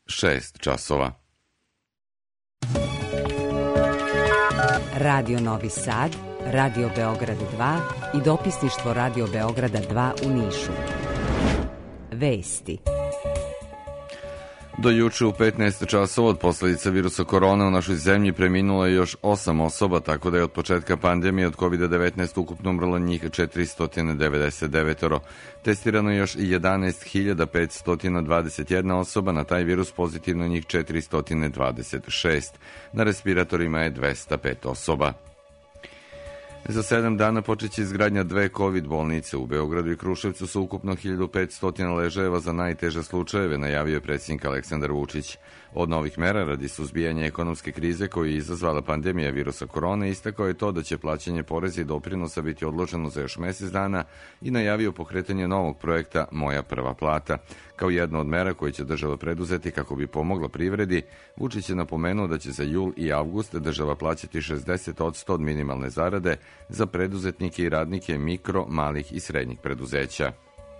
6 časova. Radio Novi Sad, Radio Beograd 2 i dopisništvo Radio Beograda 2 u Nišu. Vesti. Do juče u 15 časova od posljedica virusa korona u našoj zemlji preminulo je još 8 osoba, tako da je od početka pandemije od COVID-19 ukupno umrlo njih 499. Testirano je još 11.521 osoba, na taj virus pozitivno njih 426. Na respiratorima je 205 osoba. Za 7 dana počeće izgradnja 2 COVID bolnice u Beogradu i Kruševcu sa ukupno 1500 ležajeva za najteže slučajeve, najavio je predsjednik Aleksandar Vučić. Od novih mera radi suzbijanja ekonomske krize koju je izazvala pandemija virusa korone, istakao je to da će plaćanje poreza i doprinosa biti odloženo za još mjesec dana i najavio pokretanje novog projekta Moja prva plata. Kao jedna od mera koje će država preduzeti kako bi pomogla privredi, Vučić je napomenuo da će za jul i avgust država plaćati 60% od minimalne zarade za preduzetnike i radnike mikro, malih i srednjih preduzeća.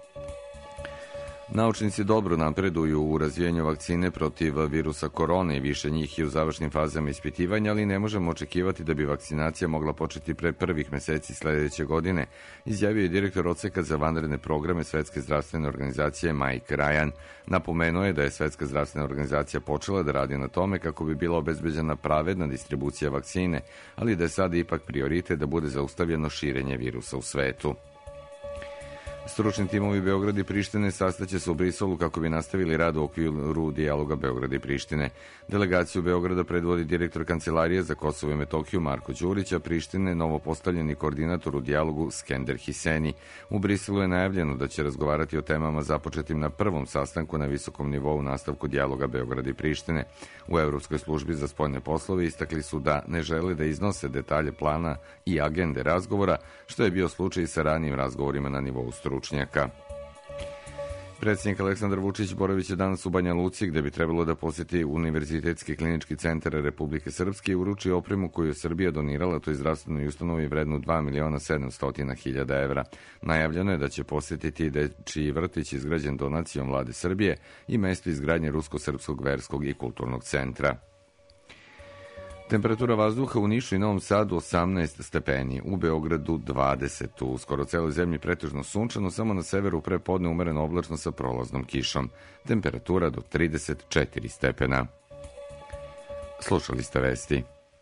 Naučnici dobro napreduju u razvijanju vakcine protiv virusa korone i više njih je u završnim fazama ispitivanja, ali ne možemo očekivati da bi vakcinacija mogla početi pre prvih meseci sljedeće godine, izjavio je direktor odseka za vanredne programe Svetske zdravstvene organizacije Mike Ryan. Napomenuo je da je Svetska zdravstvena organizacija počela da radi na tome kako bi bila obezbeđena pravedna distribucija vakcine, ali da je sada ipak prioritet da bude zaustavljeno širenje virusa u svetu. Stručni timovi Beograda i Prištine sastaće se u Briselu kako bi nastavili rad u okviru dijaloga Beograda i Prištine. Delegaciju Beograda predvodi direktor Kancelarije za Kosovo i Metohiju Marko Đurić, a Prištine novopostavljeni koordinator u dijalogu Skender Hiseni. U Briselu je najavljeno da će razgovarati o temama započetim na prvom sastanku na visokom nivou nastavku dijaloga Beograda i Prištine. U Evropskoj službi za spoljne poslove istakli su da ne žele da iznose detalje plana i agende razgovora, što je bio slučaj sa ranijim razgovorima na nivou stručnjaka. Predsjednik Aleksandar Vučić boravit će danas u Banja Luci, gde bi trebalo da posjeti Univerzitetski klinički centar Republike Srpske i uruči opremu koju je Srbija donirala toj zdravstvenoj ustanovi vrednu 2.700.000 evra. Najavljeno je da će posjetiti dečiji vrtić izgrađen donacijom vlade Srbije i mesto izgradnje Rusko-srpskog verskog i kulturnog centra. Temperatura vazduha u Nišu i Novom Sadu 18 stepeni, u Beogradu 20, u skoro celoj zemlji pretežno sunčano, samo na severu prepodne umereno oblačno sa prolaznom kišom. Temperatura do 34 stepena. Slušali ste vesti.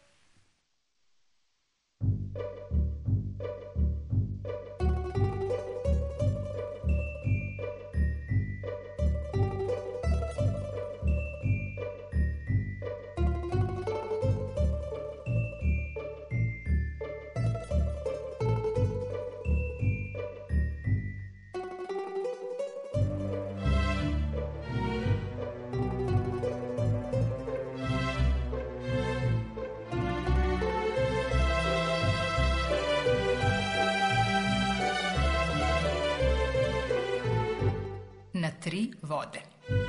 Na 3 vode.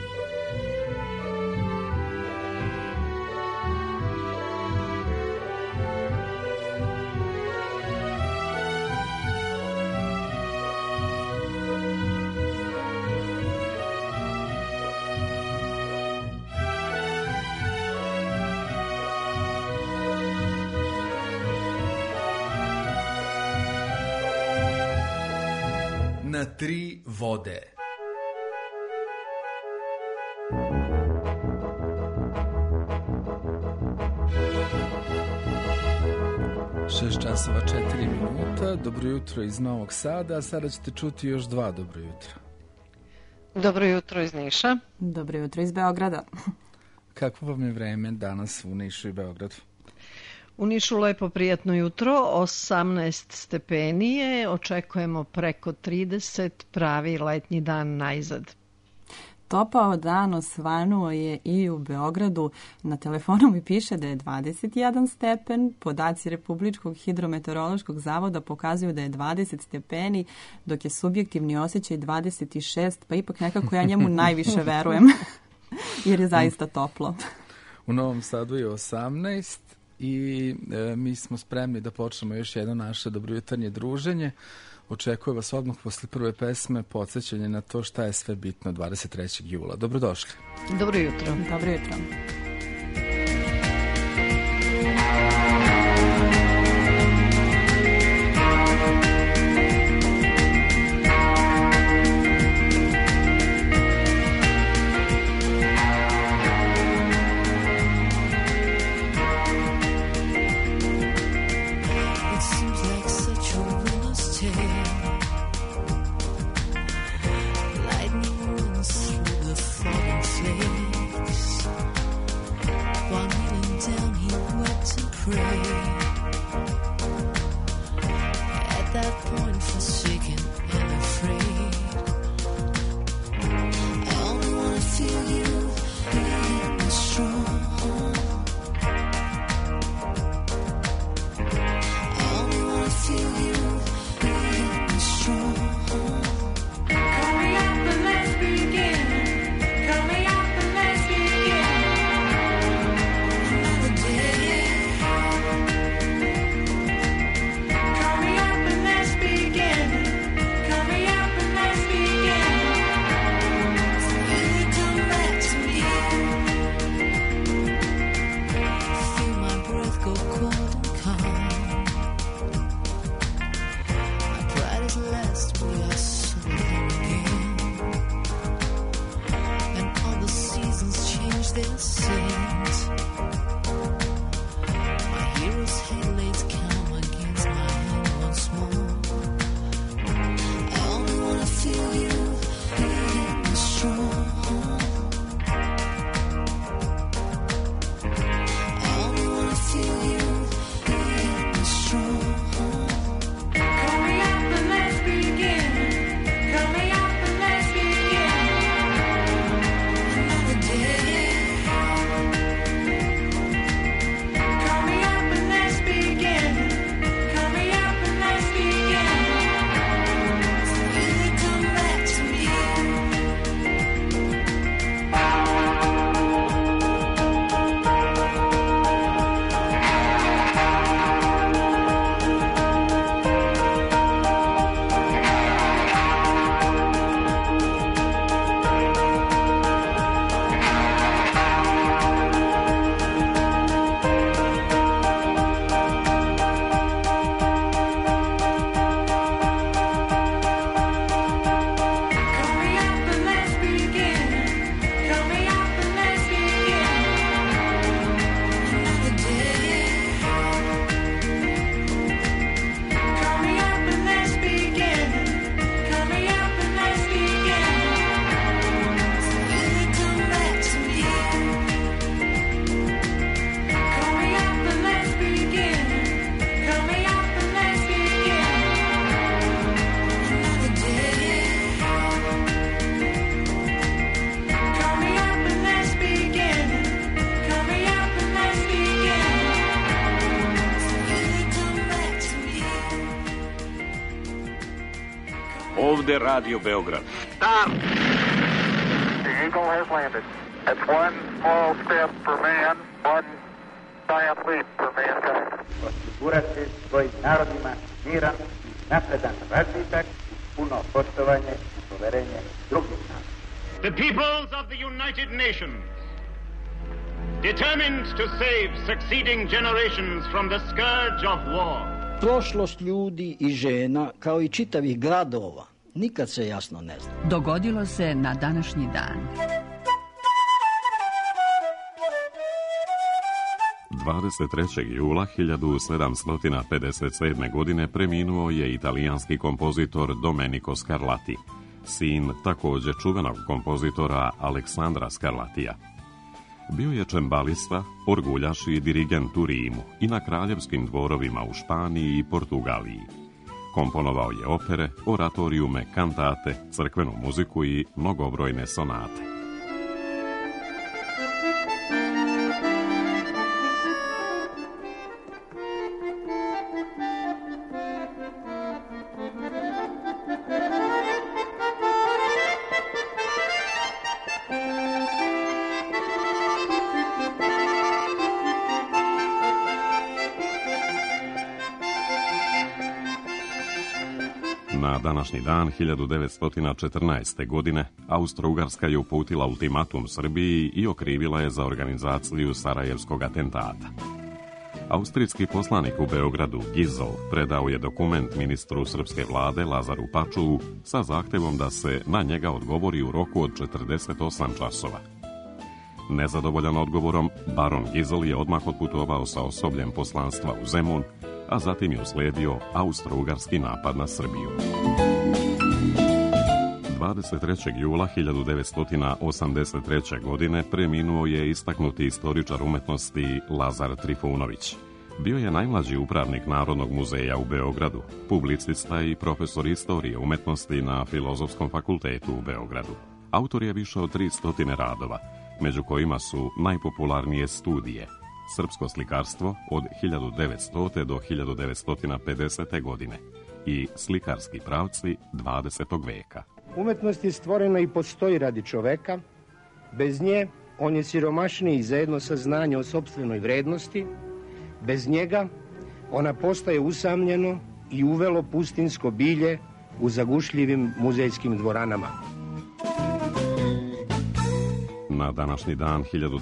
Na 3 vode. 6 časova 4 minuta. Dobro jutro iz Novog Sada. Sada ćete čuti još 2 dobro jutra. Dobro jutro iz Niša. Dobro jutro iz Beograda. Kakvo vam je vreme danas u Nišu i Beogradu? U Nišu lepo prijatno jutro, 18 stepeni je, očekujemo preko 30, pravi letnji dan najzad. Topao dan osvanuo je i u Beogradu. Na telefonu mi piše da je 21 stepen. Podaci Republičkog hidrometeorološkog zavoda pokazuju da je 20 stepeni, dok je subjektivni osjećaj 26, pa ipak nekako ja njemu najviše verujem, jer je zaista toplo. U Novom Sadu je 18 i mi smo spremni da počnemo još jedno naše dobrojutarnje druženje. očekuje vas odmah posle prve pesme podsjećanje na to šta je sve bitno 23. jula. Dobrodošli. Dobro jutro. Dobro jutro. Ovde Radio Beograd. Stop! The Eagle has landed. That's one small step for man, one giant leap for mankind. Osigurati svojim narodima miran, napredan razvitak, puno poštovanje i poverenje drugih naroda. The peoples of the United Nations, determined to save succeeding generations from the scourge of war. Prošlost ljudi i žena, kao i čitavih gradova, nikad se jasno ne zna. Dogodilo se na današnji dan. 23. jula 1757. godine preminuo je italijanski kompozitor Domenico Scarlatti, sin također čuvenog kompozitora Aleksandra Scarlattija. Bio je čembalista, orguljaš i dirigent u Rimu i na kraljevskim dvorovima u Španiji i Portugaliji. Komponovao je opere, oratorijume, kantate, crkvenu muziku i mnogobrojne sonate. Na današnji dan 1914. godine Austro-Ugarska je uputila ultimatum Srbiji i okrivila je za organizaciju Sarajevskog atentata. Austrijski poslanik u Beogradu, Gizel, predao je dokument ministru srpske vlade Lazaru Pačuvu sa zahtevom da se na njega odgovori u roku od 48 časova. Nezadovoljan odgovorom, baron Gizel je odmah otputovao sa osobljem poslanstva u Zemun, a zatim je usledio austro-ugarski napad na Srbiju. 23. jula 1983. godine preminuo je istaknuti istoričar umetnosti Lazar Trifunović. Bio je najmlađi upravnik Narodnog muzeja u Beogradu, publicista i profesor istorije umetnosti na Filozofskom fakultetu u Beogradu. Autor je više od 300 radova, među kojima su najpopularnije studije Srpsko slikarstvo od 1900. do 1950. godine i Slikarski pravci 20. veka. Umetnost je stvorena i postoji radi čoveka. Bez nje on je siromašniji za jedno saznanje o sopstvenoj vrednosti. Bez njega ona postaje usamljeno i uvelo pustinsko bilje u zagušljivim muzejskim dvoranama. Na današnji dan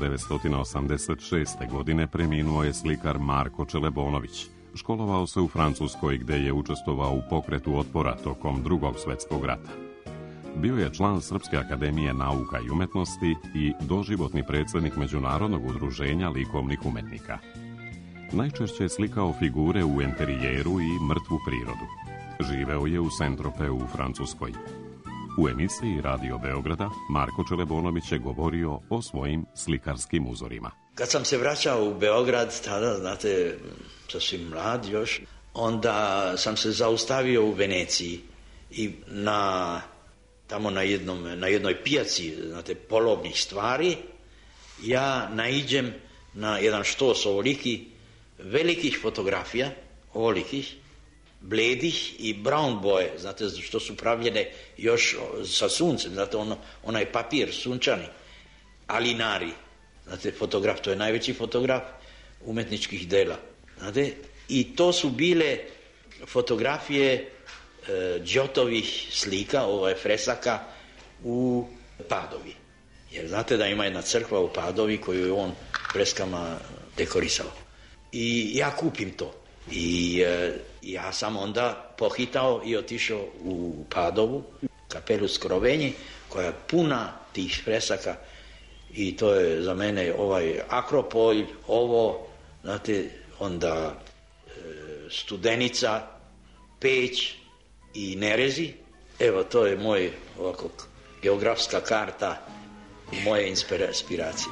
1986. godine preminuo je slikar Marko Čelebonović. Školovao se u Francuskoj gde je učestvovao u pokretu otpora tokom Drugog svetskog rata. Bio je član Srpske akademije nauka i umetnosti i doživotni predsjednik Međunarodnog udruženja likovnih umetnika. Najčešće je slikao figure u enterijeru i mrtvu prirodu. Živeo je u Saint-Tropez u Francuskoj. U emisiji Radio Beograda Marko Čelebonović je govorio o svojim slikarskim uzorima. Kad sam se vraćao u Beograd, tada, znate, sasvim mlad još, onda sam se zaustavio u Veneciji i tamo na jednoj pijaci, znate, polovnih stvari, ja naiđem na jedan štos velikih fotografija, ovolikih, bledih i brown boje, znate, što su pravljene još sa suncem, znate, onaj papir sunčani, Alinari, znate, fotograf, to je najveći fotograf umetničkih dela, znate, i to su bile fotografije Giotovih slika, fresaka u Padovi. Jer znate da ima jedna crkva u Padovi koju je on freskama dekorisao. I ja kupim to. I ja sam onda pohitao i otišao u Padovu, kapelu Skrovenji, koja je puna tih fresaka i to je za mene Akropolj, znate, onda Studenica, Peć i Nerezi. Evo, to je moj geografska karta moje inspiracije.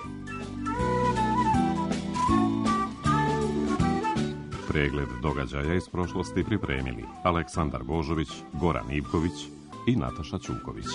Pregled događaja iz prošlosti pripremili Aleksandar Božović, Goran Ivković i Nataša Ćuković.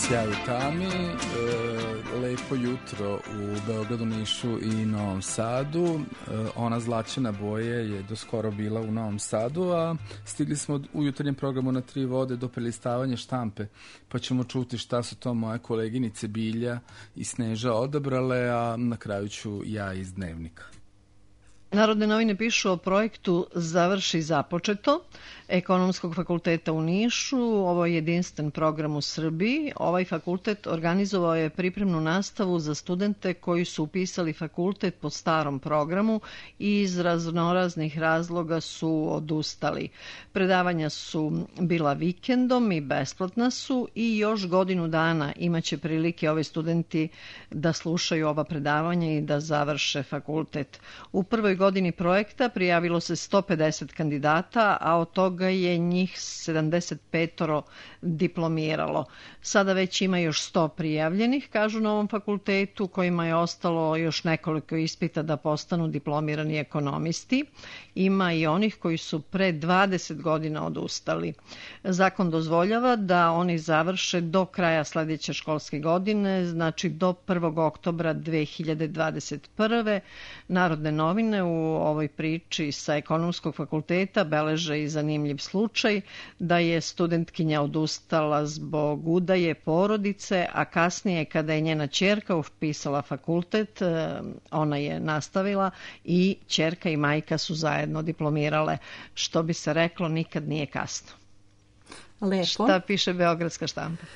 Sjaj u tami, lepo jutro u Beogradu, Nišu i Novom Sadu. Ona zlačena boje je do skoro bila u Novom Sadu, a stigli smo u jutarnjem programu Na tri vode do prelistavanja štampe, pa ćemo čuti šta su to moje koleginice Bilja i Sneža odabrale, a na kraju ću ja iz Dnevnika. Narodne novine pišu o projektu Završi započeto Ekonomskog fakulteta u Nišu. Ovo je jedinstven program u Srbiji. Ovaj fakultet organizovao je pripremnu nastavu za studente koji su upisali fakultet po starom programu i iz raznoraznih razloga su odustali. Predavanja su bila vikendom i besplatna su i još godinu dana imaće prilike ovi studenti da slušaju ova predavanja i da završe fakultet. U prvoj godini projekta prijavilo se 150 kandidata, a od toga je njih 75 diplomiralo. Sada već ima još 100 prijavljenih, kažu na ovom fakultetu, kojima je ostalo još nekoliko ispita da postanu diplomirani ekonomisti. Ima i onih koji su pre 20 godina odustali. Zakon dozvoljava da oni završe do kraja sledeće školske godine, znači do 1. oktobra 2021. Narodne novine u ovoj priči sa Ekonomskog fakulteta beleže i zanimljiv slučaj da je studentkinja odustala zbog udaje porodice, a kasnije kada je njena ćerka upisala fakultet, ona je nastavila i ćerka i majka su zajedno diplomirale. Što bi se reklo, nikad nije kasno. Lepo. Šta piše Beogradska štampa?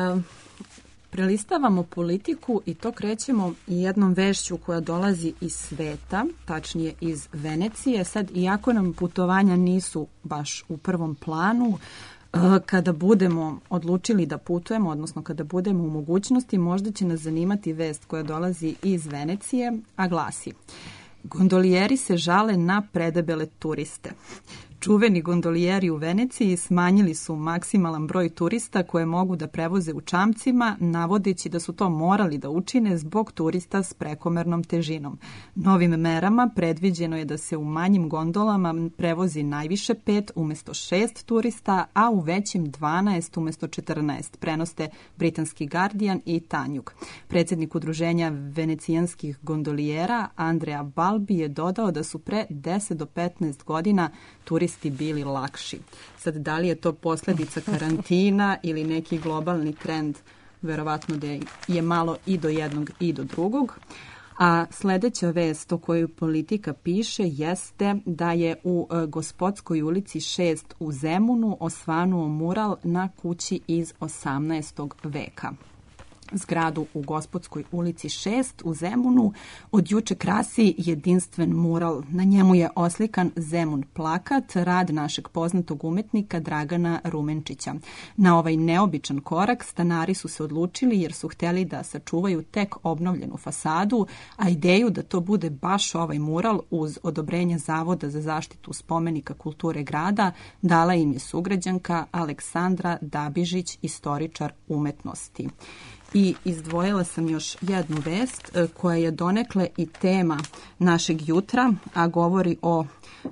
Prelistavamo Politiku i to krećemo jednom vešću koja dolazi iz sveta, tačnije iz Venecije. Sad, iako nam putovanja nisu baš u prvom planu, kada budemo odlučili da putujemo, odnosno kada budemo u mogućnosti, možda će nas zanimati vest koja dolazi iz Venecije, a glasi: Gondolijeri se žale na predebele turiste. Čuveni gondolijeri u Veneciji smanjili su maksimalan broj turista koje mogu da prevoze u čamcima, navodeći da su to morali da učine zbog turista s prekomernom težinom. Novim merama predviđeno je da se u manjim gondolama prevozi najviše 5 umesto 6 turista, a u većim 12 umesto 14, prenoste britanski Guardian i Tanjug. Predsjednik udruženja venecijanskih gondolijera Andrea Balbi je dodao da su pre 10 do 15 godina turisti bili lakši. Sad, da li je to posljedica karantina ili neki globalni trend, verovatno da je malo i do jednog i do drugog. A sljedeća vest o kojoj Politika piše jeste da je u Gospodskoj ulici 6 u Zemunu osvanuo mural na kući iz 18. veka. Zgradu u Gospodskoj ulici 6 u Zemunu od juče krasi jedinstven mural. Na njemu je oslikan Zemun plakat, rad našeg poznatog umetnika Dragana Rumenčića. Na ovaj neobičan korak stanari su se odlučili jer su hteli da sačuvaju tek obnovljenu fasadu, a ideju da to bude baš ovaj mural uz odobrenje Zavoda za zaštitu spomenika kulture grada dala im je sugrađanka Aleksandra Dabižić, istoričar umetnosti. I izdvojila sam još jednu vest koja je donekle i tema našeg jutra, a govori o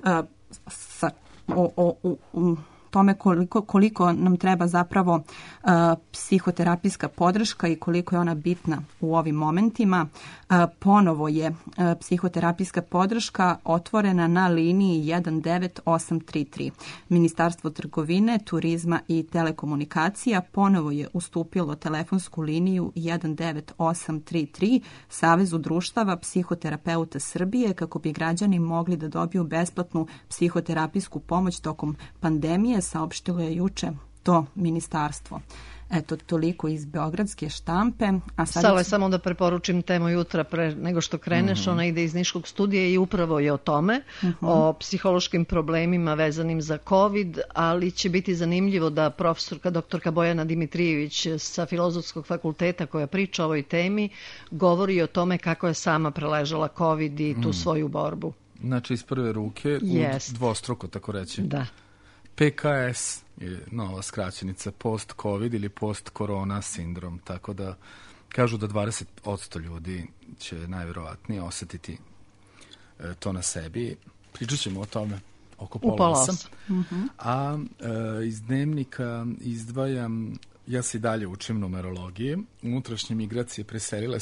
tome koliko nam treba zapravo psihoterapijska podrška i koliko je ona bitna u ovim momentima. Ponovo je psihoterapijska podrška otvorena na liniji 19833. Ministarstvo trgovine, turizma i telekomunikacija ponovo je ustupilo telefonsku liniju 19833 Savezu društava psihoterapeuta Srbije kako bi građani mogli da dobiju besplatnu psihoterapijsku pomoć tokom pandemije, saopštilo je juče to ministarstvo. Eto, toliko iz Beogradske štampe. Stalo je samo da preporučim temu jutra pre nego što kreneš. Ona ide iz Niškog studija i upravo je o tome, o psihološkim problemima vezanim za COVID, ali će biti zanimljivo da profesorka doktorka Bojana Dimitrijević sa Filozofskog fakulteta koja priča o ovoj temi govori o tome kako je sama preležala COVID i tu svoju borbu. Znači iz prve ruke, dvostruko tako reći. Da. PKS je nova skraćenica, post-COVID ili post-korona sindrom, tako da kažu da 20% ljudi će najvjerovatnije osjetiti to na sebi. Pričat ćemo o tome oko pola 8. A iz Dnevnika izdvajam Ja se i dalje učim numerologiji. Unutrašnje migracije preselile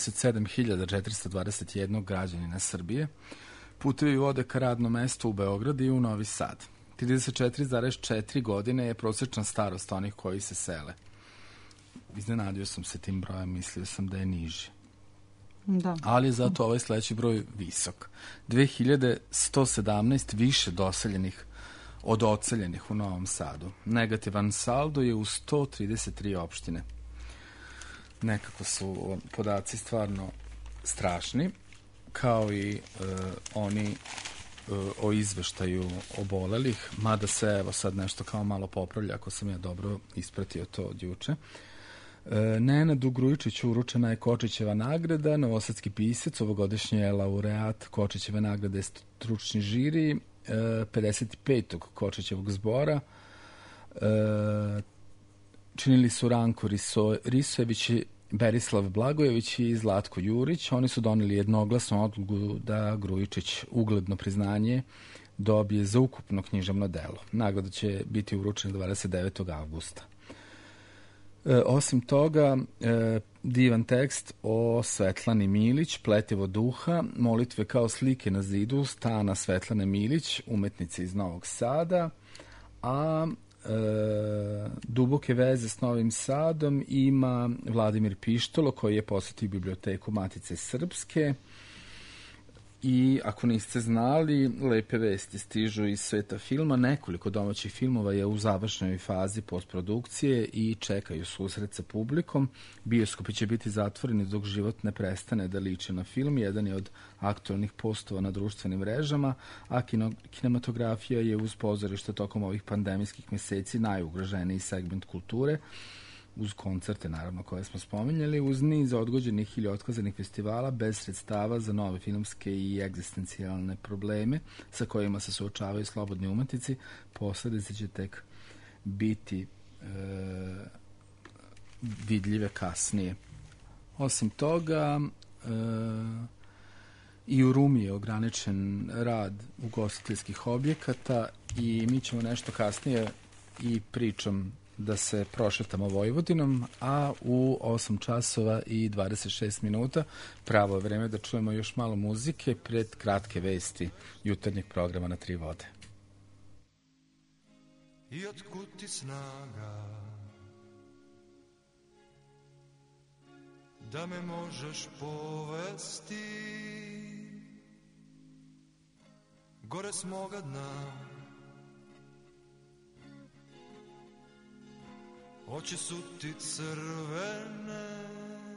127.421 građanina Srbije. Putevi vode ka radnom mestu u Beograd i u Novi Sad. 34,4 godine je prosječna starost onih koji se sele. Iznenadio sam se tim brojem, mislio sam da je niži. Da. Ali je zato ovaj sledeći broj visok. 2117 više doseljenih od odseljenih u Novom Sadu. Negativan saldo je u 133 opštine. Nekako su podaci stvarno strašni, kao i oni o izveštaju obolelih, mada se evo sad nešto kao malo popravlja, ako sam ja dobro ispratio to od juče. Nenadu Grujičiću uručena je Kočićeva nagrada, novosadski pisac, ovogodišnji je laureat Kočićeve nagrade, stručni žiri 55. Kočićevog zbora. Činili su Ranko Risojević, Berislav Blagojević i Zlatko Jurić. Oni su doneli jednoglasnu odluku da Grujičić ugledno priznanje dobije za ukupno književno delo. Nagrada će biti uručena 29. avgusta. Osim toga, divan tekst o Svetlani Milić, Pletivo duha, molitve kao slike na zidu stana Svetlane Milić, umetnice iz Novog Sada, a duboke veze s Novim Sadom ima Vladimir Pištolo, koji je posjetio biblioteku Matice Srpske. I ako niste znali, lepe vesti stižu iz sveta filma. Nekoliko domaćih filmova je u završnoj fazi postprodukcije i čekaju susret sa publikom. Bioskopi će biti zatvoreni dok život ne prestane da liči na film. Jedan je od aktualnih postova na društvenim mrežama, a kinematografija je uz pozorište tokom ovih pandemijskih meseci najugroženiji segment kulture, uz koncerte, naravno, koje smo spominjali, uz niz odgođenih ili otkazanih festivala, bez sredstava za nove filmske i egzistencijalne probleme sa kojima se suočavaju slobodni umetnici, posledice će tek biti vidljive kasnije. Osim toga, i u Rumi je ograničen rad ugostiteljskih objekata i mi ćemo nešto kasnije i pričom da se prošetamo Vojvodinom, a u 8 časova i 26 minuta pravo je vreme da čujemo još malo muzike pred kratke vesti jutarnjeg programa na Tri vode. I otkud ti snaga da me možeš povesti gore s moga dna. Oči su ti crvene,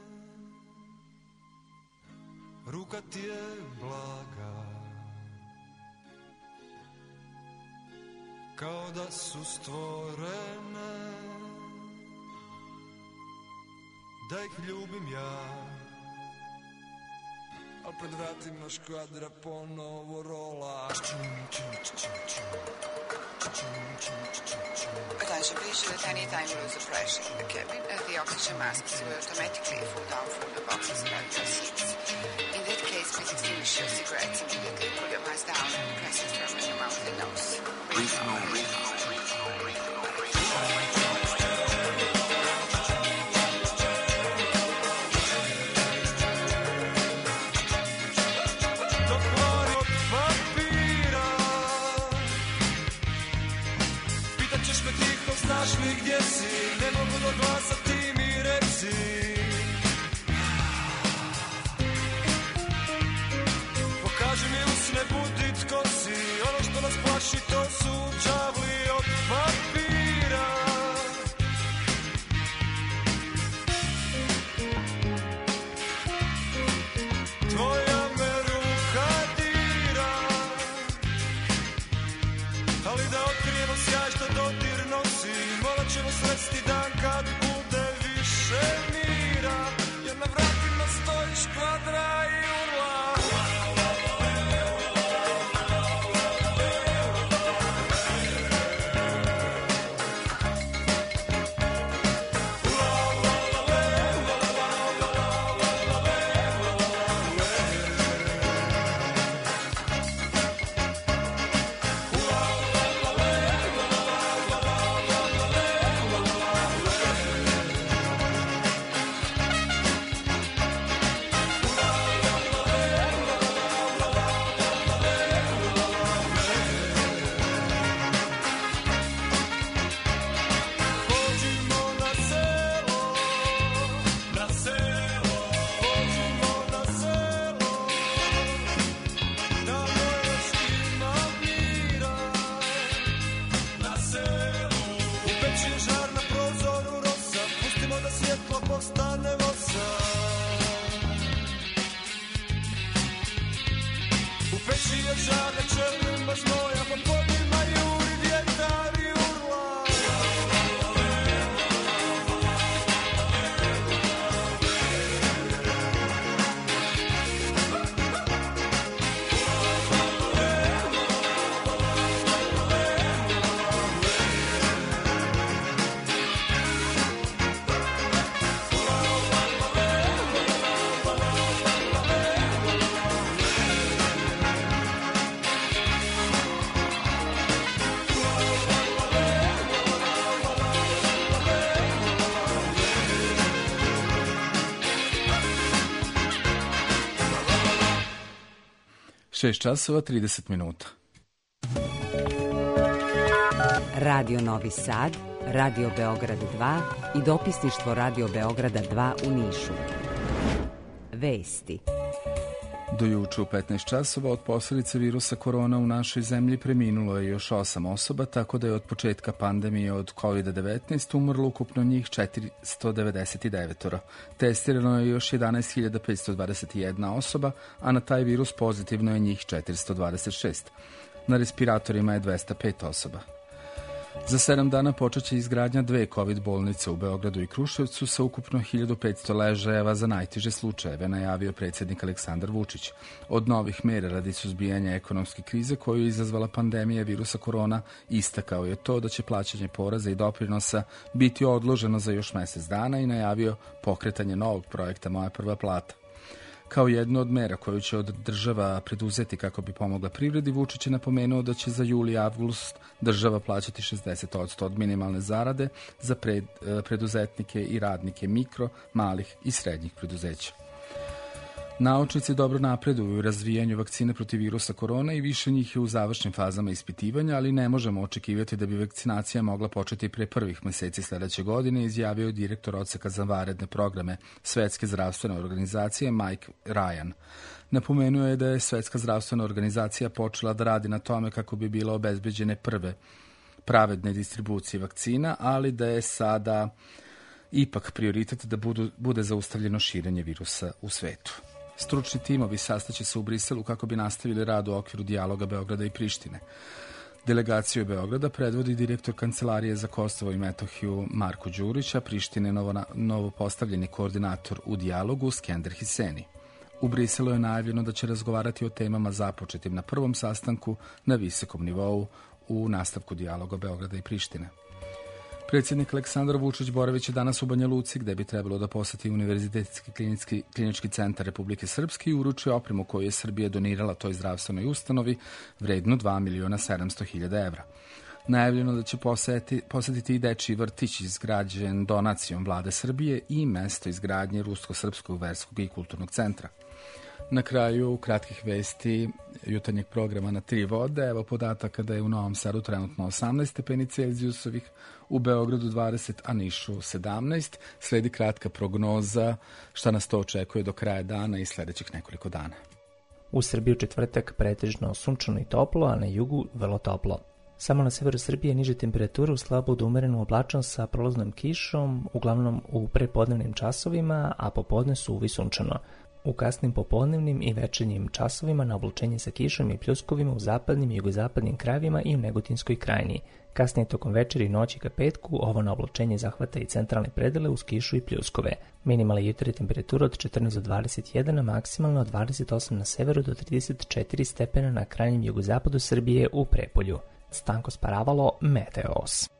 ruka ti je blaga, kao da su stvorene da ih ljubim ja. Al pred vratima škvadra ponovo rola. Attention, please should at any time lose the pressure in the cabin as the oxygen masks will automatically fall down from the boxes around your seats. In that case, please extinguish your cigarettes immediately, pull your mask down and press it firmly in your mouth and nose. Breathe normally. Znaš li gdje si, ne mogu do glasa, ti mi reci. Pokaži mi usne, budi tko si, ono što nas plaši to su đavli od papira. Tvoja me ruka dira, ali da otkrijemo sjaj što dodir nosi. Morat ćemo sresti dan kad bude više mira, jer na vratima stoji škvadra i urla. veći je žaga črnima znoja, pa podnima juri vjetar i urla. Šest časova 30 minuta. Radio Novi Sad, Radio Beograd 2 i dopisništvo Radio Beograda 2 u Nišu. Vesti. Do juče u 15 časova od posljedice virusa korona u našoj zemlji preminulo je još 8 osoba, tako da je od početka pandemije od COVID-19 umrlo ukupno njih 499. Testirano je još 11.521 osoba, a na taj virus pozitivno je njih 426. Na respiratorima je 205 osoba. Za 7 dana počeće izgradnja 2 COVID bolnice u Beogradu i Kruševcu sa ukupno 1500 ležajeva za najteže slučajeve, najavio predsjednik Aleksandar Vučić. Od novih mera radi suzbijanja ekonomske krize koju je izazvala pandemija virusa korona, istakao je to da će plaćanje poreza i doprinosa biti odloženo za još mjesec dana i najavio pokretanje novog projekta Moja prva plata. Kao jednu od mera koju će od država preduzeti kako bi pomogla privredi, Vučić je napomenuo da će za jul i avgust država plaćati 60% od minimalne zarade za preduzetnike i radnike mikro, malih i srednjih preduzeća. Naučnici dobro napreduju u razvijanju vakcine protiv virusa korona i više njih je u završnim fazama ispitivanja, ali ne možemo očekivati da bi vakcinacija mogla početi pre prvih mjeseci sljedeće godine, izjavio direktor odseka za vanredne programe Svetske zdravstvene organizacije Mike Ryan. Napomenuo je da je Svetska zdravstvena organizacija počela da radi na tome kako bi bilo obezbeđene prve pravedne distribucije vakcina, ali da je sada ipak prioritet da bude zaustavljeno širenje virusa u svetu. Stručni timovi sastaće se u Briselu kako bi nastavili rad u okviru dijaloga Beograda i Prištine. Delegaciju Beograda predvodi direktor Kancelarije za Kosovo i Metohiju Marko Đurić, a Prištine novo postavljeni koordinator u dijalogu Skender Hiseni. U Briselu je najavljeno da će razgovarati o temama započetim na prvom sastanku na visokom nivou u nastavku dijaloga Beograda i Prištine. Predsjednik Aleksandar Vučić boravić je danas u Banja Luci, gde bi trebalo da poseti Univerzitetski klinički centar Republike Srpske i uruči opremu koju je Srbija donirala toj zdravstvenoj ustanovi vrednu 2.700.000 evra. Najavljeno da će posetiti i dečiji vrtić izgrađen donacijom vlade Srbije i mesto izgradnje Rusko-srpskog verskog i kulturnog centra. Na kraju kratkih vesti jutarnjeg programa na 3 vode. Evo podataka da je u Novom Sadu trenutno 18 stepeni Celzijusovih, u Beogradu 20, a Nišu 17. Sledi kratka prognoza šta nas to očekuje do kraja dana i sljedećih nekoliko dana. U Srbiji u četvrtak pretežno sunčano i toplo, a na jugu vrlo toplo. Samo na severu Srbije niže temperature u slabo do umerenu oblačnost sa prolaznom kišom, uglavnom u prepodnevnim časovima, a popodne suvo i sunčano. U kasnim popodnevnim i večernjim časovima na oblačenje sa kišom i pljuskovima u zapadnim i jugozapadnim krajevima i u Negotinskoj krajini. Kasnije tokom večeri i noći ka petku ovo na oblačenje zahvata i centralne predele uz kišu i pljuskove. Minimalna jutarnja temperatura od 14 do 21, a maksimalno od 28 na severu do 34 stepena na krajnjem jugozapadu Srbije u Prepolju. Stanko Sparavalo, Meteos.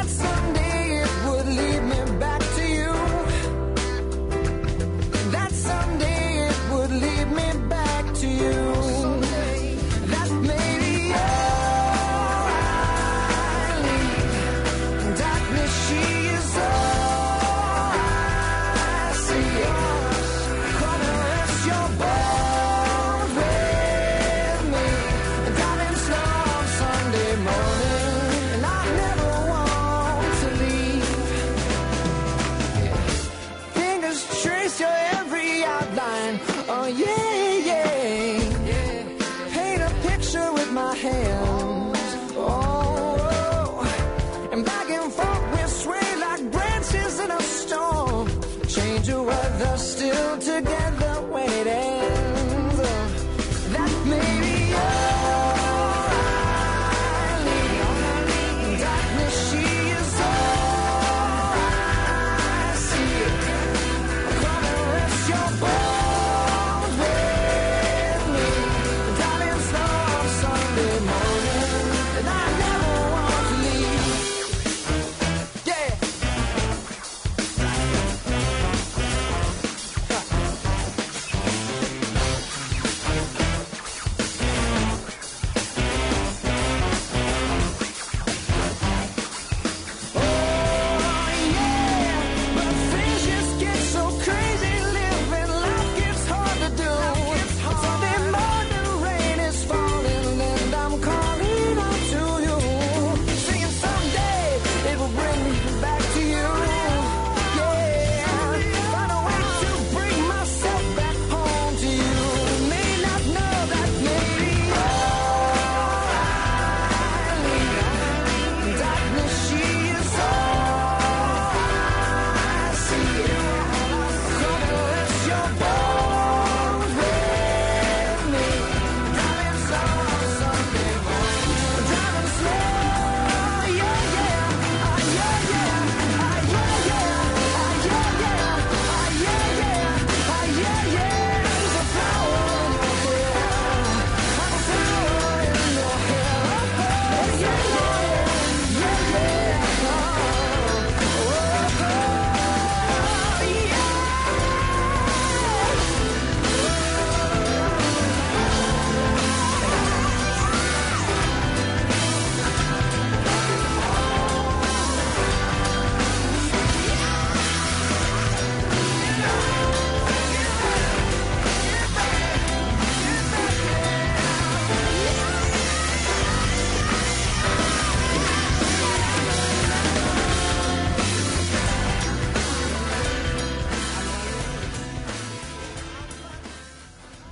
That's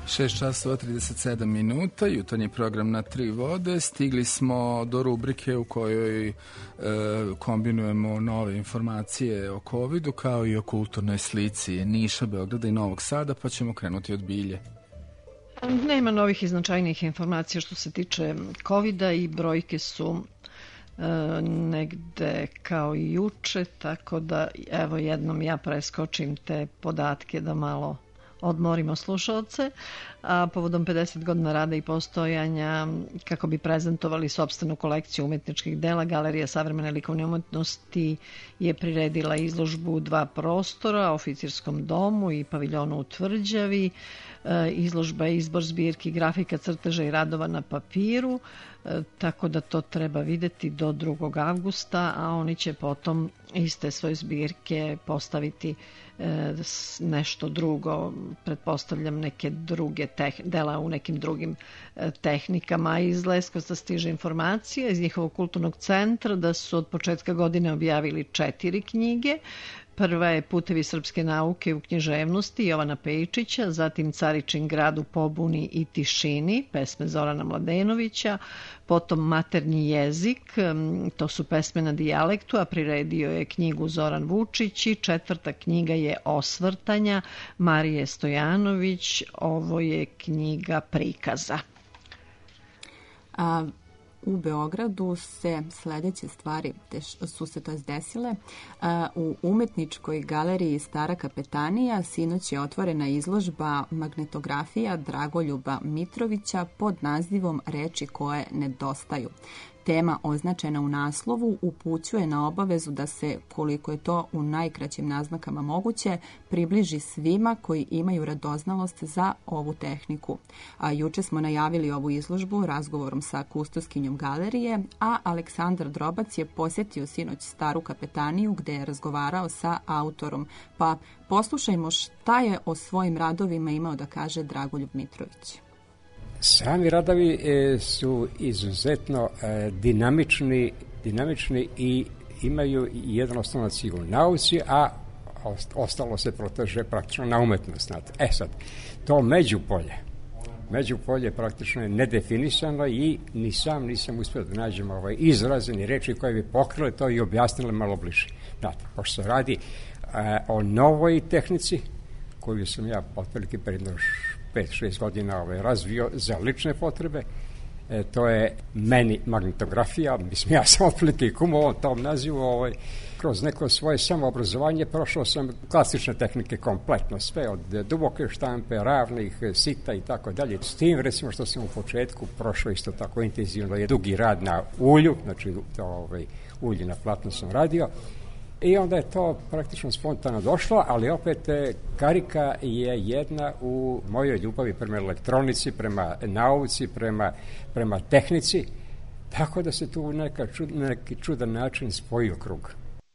6:37, jutarnji program Na tri vode. Stigli smo do rubrike u kojoj kombinujemo nove informacije o covidu kao i o kulturnoj slici Niša, Beograda i Novog Sada, pa ćemo krenuti od bilje. Nema novih i značajnijih informacija što se tiče covida i brojke su negde kao i juče, tako da evo jednom ja preskočim te podatke da malo odmorimo slušalce, a povodom 50 godina rada i postojanja kako bi prezentovali sopstvenu kolekciju umetničkih dela, Galerija savremene likovne umetnosti je priredila izložbu u 2 prostora, Oficirskom domu i paviljonu u Tvrđavi. Izložba je izbor zbirki grafika, crteža i radova na papiru, tako da to treba videti do 2. avgusta, a oni će potom iste svoje zbirke postaviti nešto drugo, pretpostavljam neke druge dela u nekim drugim tehnikama. Iz Leskovca stiže informacija iz njihovog kulturnog centra da su od početka godine objavili 4 knjige. Prva je Putevi srpske nauke u književnosti Jovana Pejčića, zatim Caričin grad u pobuni i tišini, pesme Zorana Mladenovića, potom Maternji jezik, to su pesme na dijalektu, a priredio je knjigu Zoran Vučić i 4. knjiga je Osvrtanja Marije Stojanović, ovo je knjiga prikaza. U Beogradu se sledeće stvari su se desile. U umetničkoj galeriji Stara kapetanija sinoć je otvorena izložba magnetografija Dragoljuba Mitrovića pod nazivom Reči koje nedostaju. Tema označena u naslovu upućuje na obavezu da se, koliko je to u najkraćim naznakama moguće, približi svima koji imaju radoznalost za ovu tehniku. Juče smo najavili ovu izložbu razgovorom sa kustoskinjom galerije, a Aleksandar Drobac je posjetio sinoć Staru kapetaniju gde je razgovarao sa autorom. Pa poslušajmo šta je o svojim radovima imao da kaže Dragoljub Mitrović. Sami radovi su izuzetno dinamični i imaju jedan osnovni cilj u nauci, a ostalo se proteže praktično na umetnost. Znate. Sad, to međupolje praktično je nedefinisano i ni sam nisam uspio da nađem izraze ni reči koje bi pokrile to i objasnile malo bliže. Znate, pošto se radi o novoj tehnici koju sam ja otprilike predno 5-6 godina razvio za lične potrebe. To je meni magnetografija. Mislim, ja sam otprilike i kumovao tom nazivu. Kroz neko svoje samoobrazovanje prošao sam klasične tehnike kompletno. Sve od duboke štampe, ravnih, sita i tako dalje. S tim, recimo, što sam u početku prošao isto tako intenzivno je dugi rad na ulju, znači ulje na platnu sam radio. I onda je to praktično spontano došlo, ali opet karika je jedna u mojoj ljubavi prema elektronici, prema nauci, prema tehnici, tako da se tu neki čudan način spojio krug.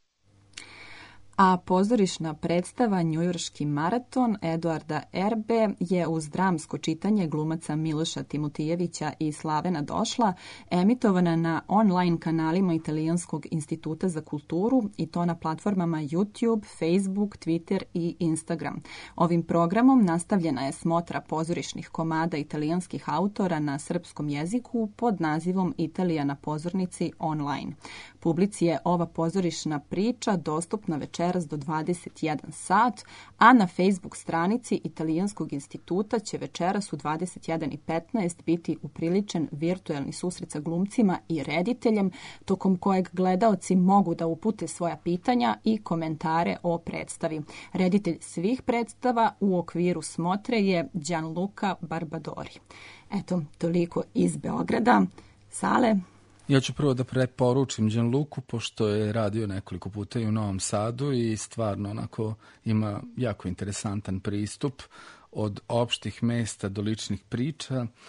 A pozorišna predstava Njujorški maraton Eduarda Erbe je uz dramsko čitanje glumaca Miloša Timotijevića i Slavena Došla emitovana na online kanalima Italijanskog instituta za kulturu i to na platformama YouTube, Facebook, Twitter i Instagram. Ovim programom nastavljena je smotra pozorišnih komada italijanskih autora na srpskom jeziku pod nazivom Italija na pozornici online. Publici je ova pozorišna priča dostupna večeras do 21 sat, a na Facebook stranici Italijanskog instituta će večeras u 21:15 biti upriličen virtuelni susret sa glumcima i rediteljem, tokom kojeg gledaoci mogu da upute svoja pitanja i komentare o predstavi. Reditelj svih predstava u okviru smotre je Gianluca Barbadori. Eto, toliko iz Beograda. Sale? Ja ću prvo da preporučim Gianluku, pošto je radio nekoliko puta i u Novom Sadu i stvarno onako ima jako interesantan pristup od opštih mesta do ličnih priča,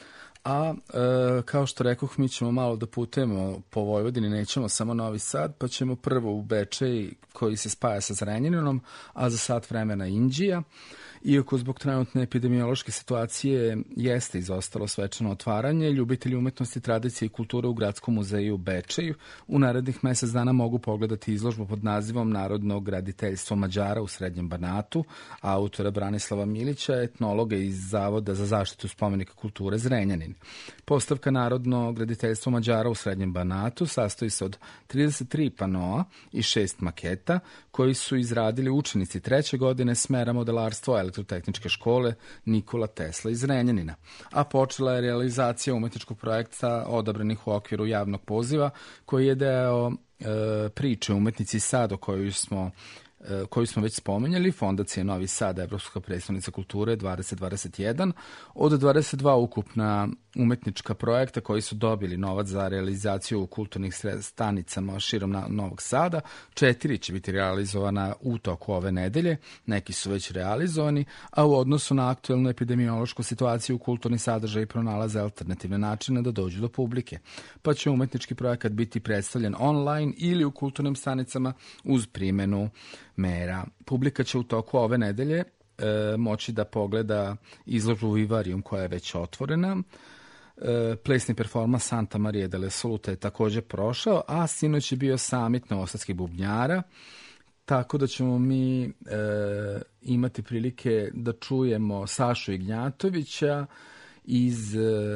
A kao što rekoh, mi ćemo malo da putujemo po Vojvodini, nećemo samo Novi Sad, pa ćemo prvo u Bečej koji se spaja sa Zrenjaninom, a za sat vremena Inđija. Iako zbog trenutne epidemiološke situacije jeste izostalo svečano otvaranje, ljubitelji umetnosti, tradicije i kulture u Gradskom muzeju u Bečeju u narednih mesec dana mogu pogledati izložbu pod nazivom Narodno graditeljstvo Mađara u Srednjem Banatu, autora Branislava Milića, etnologa iz Zavoda za zaštitu spomenika kulture Zrenjanin. Postavka Narodno graditeljstvo Mađara u Srednjem Banatu sastoji se od 33 panoa i 6 maketa koji su izradili učenici 3. godine smera modelarstvo Elektrotehničke škole Nikola Tesla iz Zrenjanina, a počela je realizacija umetničkog projekta odabranih u okviru javnog poziva koji je deo priče Umetnici Sad o koju smo već spomenjali, Fondacija Novi Sad, Evropska predstavnica kulture 2021, od 22 ukupna umetnička projekta koji su dobili novac za realizaciju u kulturnih stanicama širom Novog Sada. 4 će biti realizovana u toku ove nedelje, neki su već realizovani, a u odnosu na aktuelnu epidemiološku situaciju kulturni sadržaj pronalaze alternativne načine da dođu do publike, pa će umetnički projekat biti predstavljen online ili u kulturnim stanicama uz primjenu mera. Publika će u toku ove nedelje moći da pogleda izložbu Vivarium koja je već otvorena. Plesni performans Santa Maria delle Salute je također prošao, a sinoć je bio summit novosadskih bubnjara, tako da ćemo mi imati prilike da čujemo Sašu Ignjatovića iz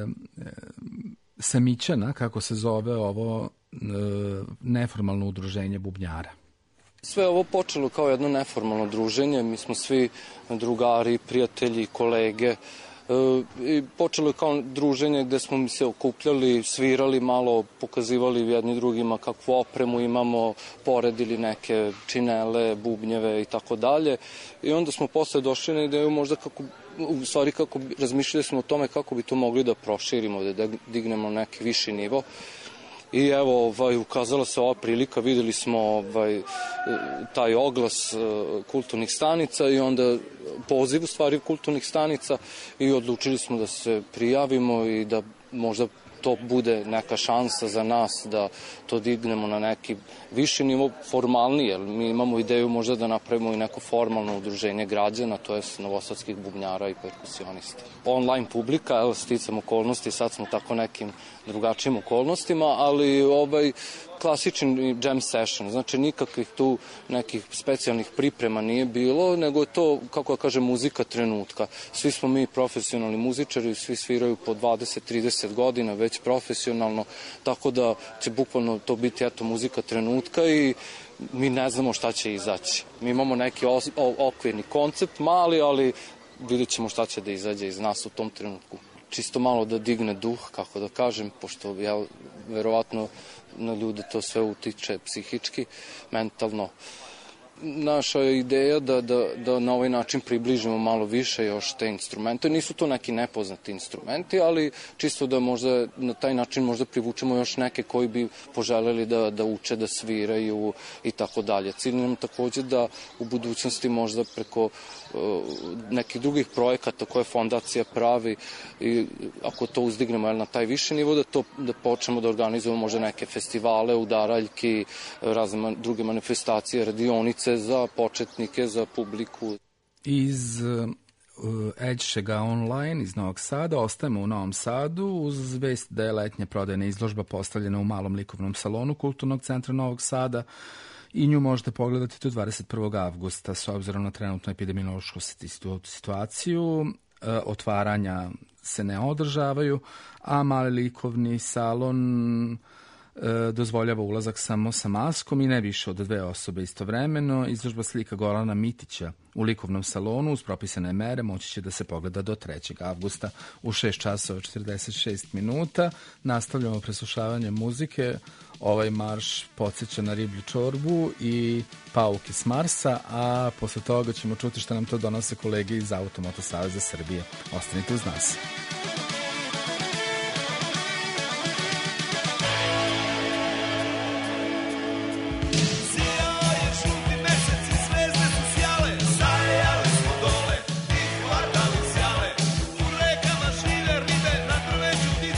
Samićana, kako se zove ovo neformalno udruženje bubnjara. Sve ovo počelo kao jedno neformalno druženje, mi smo svi drugari, prijatelji, kolege. I počelo je kao druženje gde smo se okupljali, svirali malo, pokazivali jedni drugima kakvu opremu imamo, poredili neke činele, bubnjeve i tako dalje. I onda smo posle došli na ideju možda kako razmišljali smo o tome kako bi to mogli da proširimo, da dignemo neki viši nivo. I evo, ukazala se ova prilika, videli smo taj oglas kulturnih stanica i onda poziv u stvari kulturnih stanica i odlučili smo da se prijavimo i da možda to bude neka šansa za nas da to dignemo na neki viši nivo, formalnije. Mi imamo ideju možda da napravimo i neko formalno udruženje građana, to je novosadskih bubnjara i perkusionista. Online publika, evo, sticam okolnosti, sad smo tako nekim drugačijim okolnostima, ali klasični jam session, znači nikakvih tu nekih specijalnih priprema nije bilo, nego je to, kako ja kažem, muzika trenutka. Svi smo mi profesionalni muzičari, svi sviraju po 20-30 godina, već profesionalno, tako da će bukvalno to biti muzika trenutka i mi ne znamo šta će izaći. Mi imamo neki okvirni koncept, mali, ali vidjet ćemo šta će da izađe iz nas u tom trenutku. Čisto malo da digne duh, kako da kažem, pošto verovatno na ljude to sve utiče psihički, mentalno. Naša je ideja da na ovaj način približimo malo više još te instrumente. Nisu to neki nepoznati instrumenti, ali čisto da možda na taj način možda privučemo još neke koji bi poželjeli da uče, da sviraju i tako dalje. Cilj nam također da u budućnosti možda preko nekih drugih projekata koje fondacija pravi i ako to uzdignemo na taj viši nivo, da počnemo da organizujemo možda neke festivale, udaraljki, razne druge manifestacije, radionice za početnike, za publiku. Iz Edšega online iz Novog Sada ostajemo u Novom Sadu uz vest da je letnja prodajna izložba postavljena u malom likovnom salonu Kulturnog centra Novog Sada i nju možete pogledati do 21. avgusta s obzirom na trenutnu epidemiološku situaciju. Otvaranja se ne održavaju, a mali likovni salon dozvoljava ulazak samo sa maskom i ne više od 2 osobe istovremeno. Izložba slika Gorana Mitića u likovnom salonu uz propisane mere moći će da se pogleda do 3. avgusta u 6 časova 46 minuta. Nastavljamo preslušavanje muzike. Ovaj marš podsjeća na riblju čorbu i pauke s Marsa, a posle toga ćemo čuti šta nam to donose kolege iz Automoto Saveza Srbije. Ostanite uz nas. Žive ribe na drveću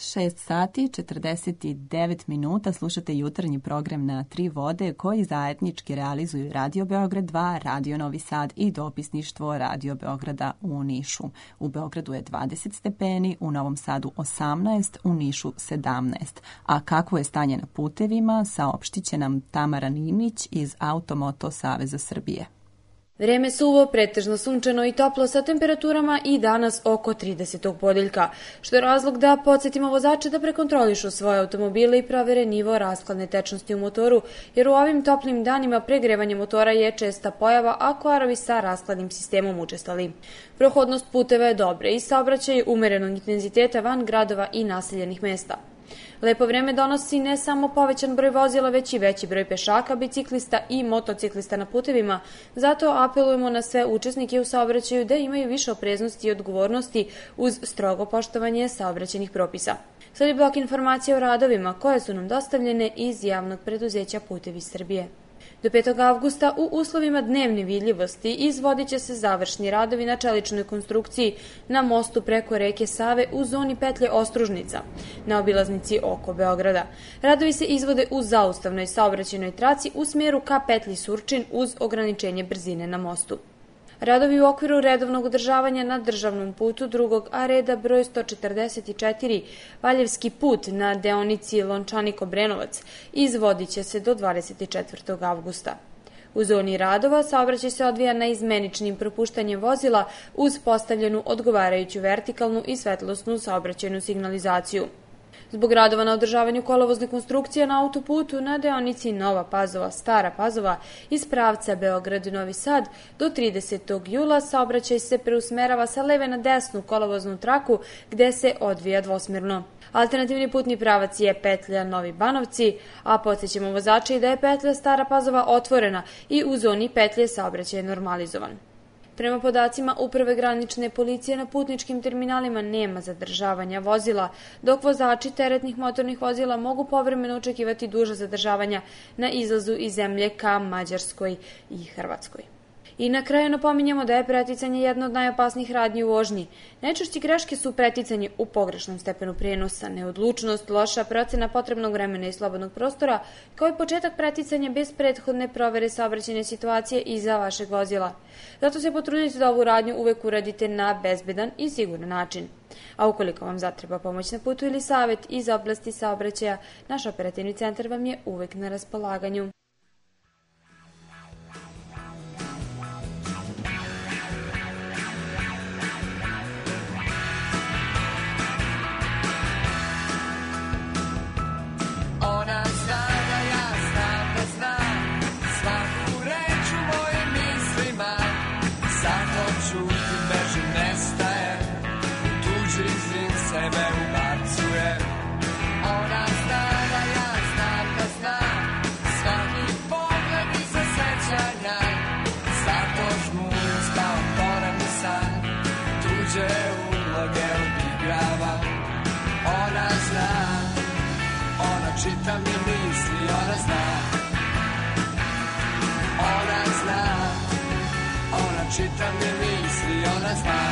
6 sati 49 minuta slušate jutarnji program Na tri vode koji zajednički realizuju Radio Beograd 2, Radio Novi Sad i dopisništvo Radio Beograda u Nišu. U Beogradu je 20 stepeni, u Novom Sadu 18, u Nišu 17. A kakvo je stanje na putevima, saopštit će nam Tamara Ninić iz Automoto Saveza Srbije. Vreme suvo, pretežno sunčano i toplo sa temperaturama i danas oko 30. podeljka, što je razlog da podsjetimo vozače da prekontrolišu svoje automobile i provere nivo rashladne tečnosti u motoru, jer u ovim toplim danima pregrevanje motora je česta pojava, a kvarovi sa rashladnim sistemom učestali. Prohodnost puteva je dobra i saobraćaj umerenog intenziteta van gradova i naseljenih mesta. Lepo vreme donosi ne samo povećan broj vozila, već i veći broj pešaka, biciklista i motociklista na putevima. Zato apelujemo na sve učesnike u saobraćaju da imaju više opreznosti i odgovornosti uz strogo poštovanje saobraćajnih propisa. Sledi blok informacija o radovima koje su nam dostavljene iz javnog preduzeća Putevi Srbije. Do 5. avgusta u uslovima dnevne vidljivosti izvodit će se završni radovi na čeličnoj konstrukciji na mostu preko reke Save u zoni petlje Ostružnica, na obilaznici oko Beograda. Radovi se izvode u zaustavnoj saobraćajnoj traci u smjeru ka petlji Surčin uz ograničenje brzine na mostu. Radovi u okviru redovnog održavanja na državnom putu drugog A reda broj 144 Valjevski put na deonici Lončanik-Obrenovac izvodit će se do 24. avgusta. U zoni radova saobraćaj se odvija na izmeničnim propuštanjem vozila uz postavljenu odgovarajuću vertikalnu i svetlosnu saobraćajnu signalizaciju. Zbog radova na održavanju kolovozne konstrukcije na autoputu na deonici Nova Pazova-Stara Pazova iz pravca Beograd-Novi Sad do 30. jula saobraćaj se preusmerava sa leve na desnu kolovoznu traku gde se odvija dvosmerno. Alternativni putni pravac je petlja Novi Banovci, a podsjećamo vozače i da je petlja Stara Pazova otvorena i u zoni petlje saobraćaj je normalizovan. Prema podacima Uprave granične policije na putničkim terminalima nema zadržavanja vozila, dok vozači teretnih motornih vozila mogu povremeno očekivati duža zadržavanja na izlazu iz zemlje ka Mađarskoj i Hrvatskoj. I na kraju napominjemo da je preticanje jedna od najopasnijih radnji u vožnji. Najčešće greške su preticanje u pogrešnom stepenu prijenosa, neodlučnost, loša procena potrebnog vremena i slobodnog prostora, kao i početak preticanja bez prethodne provere saobraćajne situacije iza vašeg vozila. Zato se potrudite da ovu radnju uvek uradite na bezbedan i siguran način. A ukoliko vam zatreba pomoć na putu ili savjet iz oblasti saobraćaja, naš operativni centar vam je uvek na raspolaganju. Ona zna da ja znam da znam svaku reč u mojim mislima, zato čutim, bežim, nestajem, u tuđi zim sebe ubacujem. Ona zna da ja znam da znam svaki pogled iza sećanja, zato žmurim, spavam, poravni san, tuđe uloge odigravam. Ona zna, ona čita mi misli, ona zna. Ona zna, ona čita mi misli, ona zna.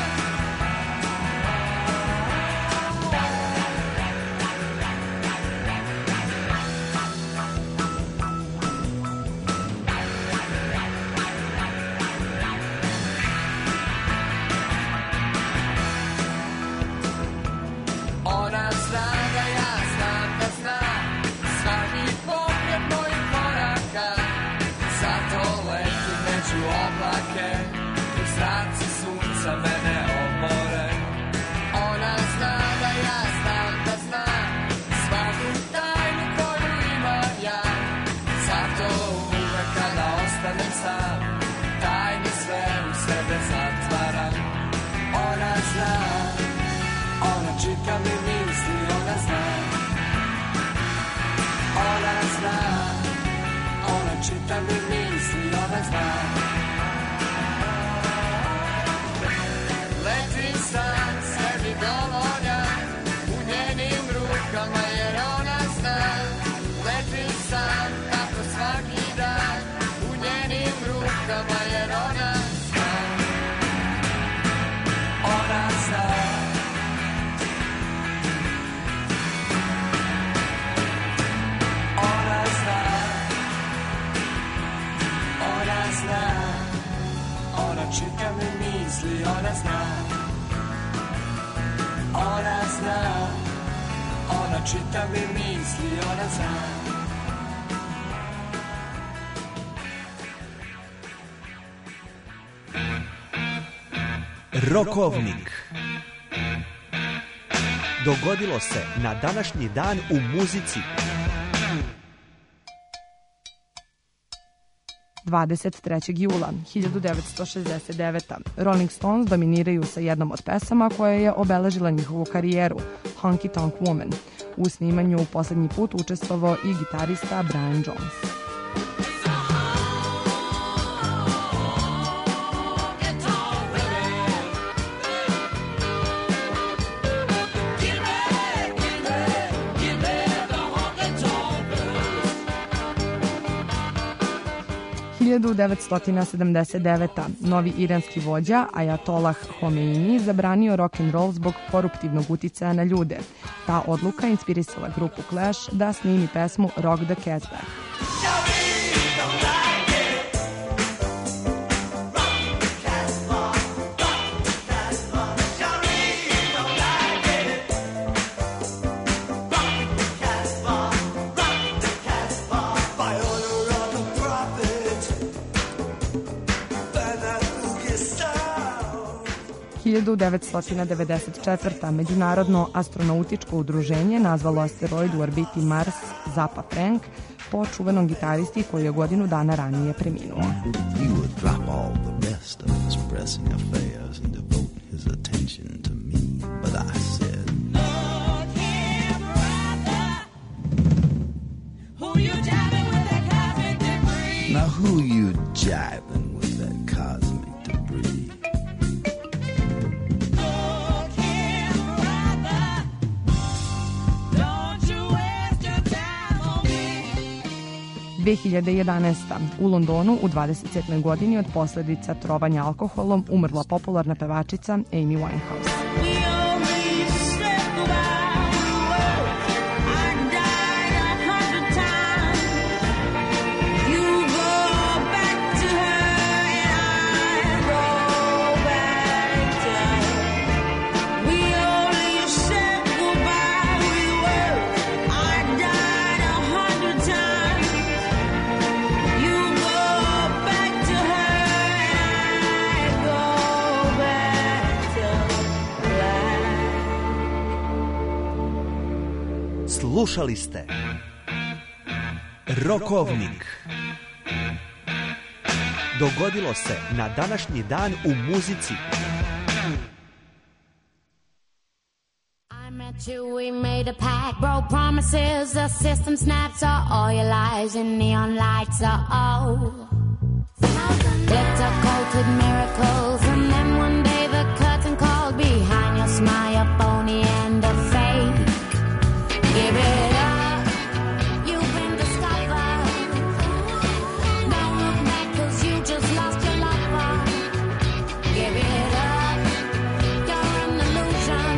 Ona zna da ja znam da znam svaki pogled mojih koraka, zato letim među oblake, u zraci sunca mene obore. Ona zna da ja znam da znam svaku tajnu koju imam ja, zato uvek kada ostanem sam, tajni sve u sebe zatvaram. Ona zna, ona čita mi misli, ona zna. Ona zna, ona čita mi misli, ona zna. Letim sam sebi dovoljan u njenim rukama jer ona zna. Letim sam tako svaki dan u njenim rukama jer ona zna. Ona zna. zna, ona čita mi misli, ona zna. Rokovnik. Dogodilo se na današnji dan u muzici. 23. jula 1969. Rolling Stones dominiraju sa jednom od pesama koja je obeležila njihovu karijeru, Honky Tonk Woman. U snimanju poslednji put učestvovao i gitarista Brian Jones. 1979. Novi iranski vođa Ajatolah Homeini zabranio rock'n'roll zbog koruptivnog uticaja na ljude. Ta odluka inspirisala grupu Clash da snimi pesmu Rock the Casbah. U 1994. Međunarodno astronautičko udruženje nazvalo asteroid u orbiti Mars Zappa Frank po čuvenom gitaristi koji je godinu dana ranije preminuo. Now who you jiving with that cosmic debris? 2011. U Londonu u 27. godini od posljedica trovanja alkoholom umrla popularna pevačica Amy Winehouse. Slušali ste Rokovnik. Dogodilo se na današnji dan u muzici. We made a pact, broke promises, the system snaps, all your lies and neon lights are all glitter-coated miracles, and then one day the curtain called behind your smile, your phony and a fake. Give it up, you've been discovered. Don't look back 'cause you just lost your lover. Give it up, you're an illusion.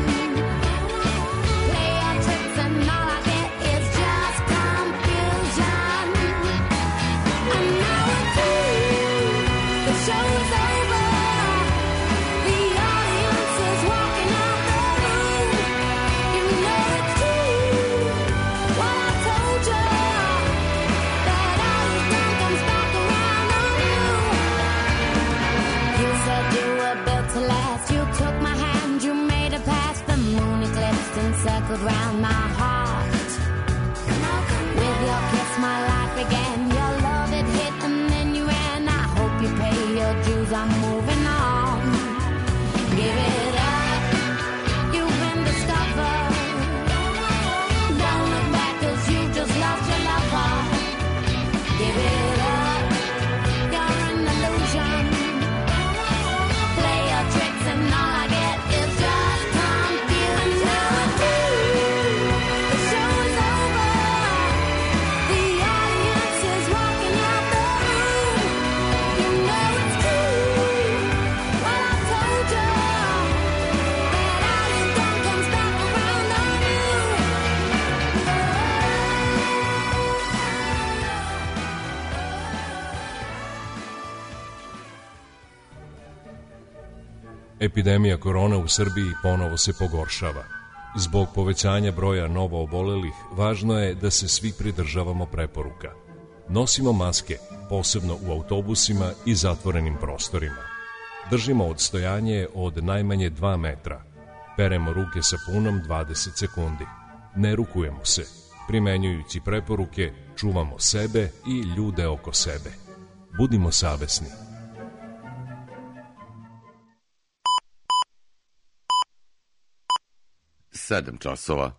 Play your tricks and all I get is just confusion. And now it's you, the show is over. The audience is walking out the room. You know it's true, what I told you, that all you've done comes back around on you. You said you were built to last. You took my hand, you made it past the moon eclipsed and circled round my heart. With your kiss, my life began. Your love it hit and then you ran. I hope you pay your dues. I'm moving on. Give it up, you've been discovered. Don't look back 'cause you just lost your lover. Give it up, you're an illusion. Play your tricks and all I get is just confusion. The show is over. The audience is walking out the room. You know it's true, what I told you, that all you've done comes back around on you. Epidemija korona u Srbiji ponovo se pogoršava. Zbog povećanja broja novoobolelih, važno je da se svi pridržavamo preporuka. Nosimo maske, posebno u autobusima i zatvorenim prostorima. Držimo odstojanje od najmanje 2 metra. Peremo ruke sapunom 20 sekundi. Ne rukujemo se. Primenjujući preporuke, čuvamo sebe i ljude oko sebe. Budimo savesni. Sedam časova.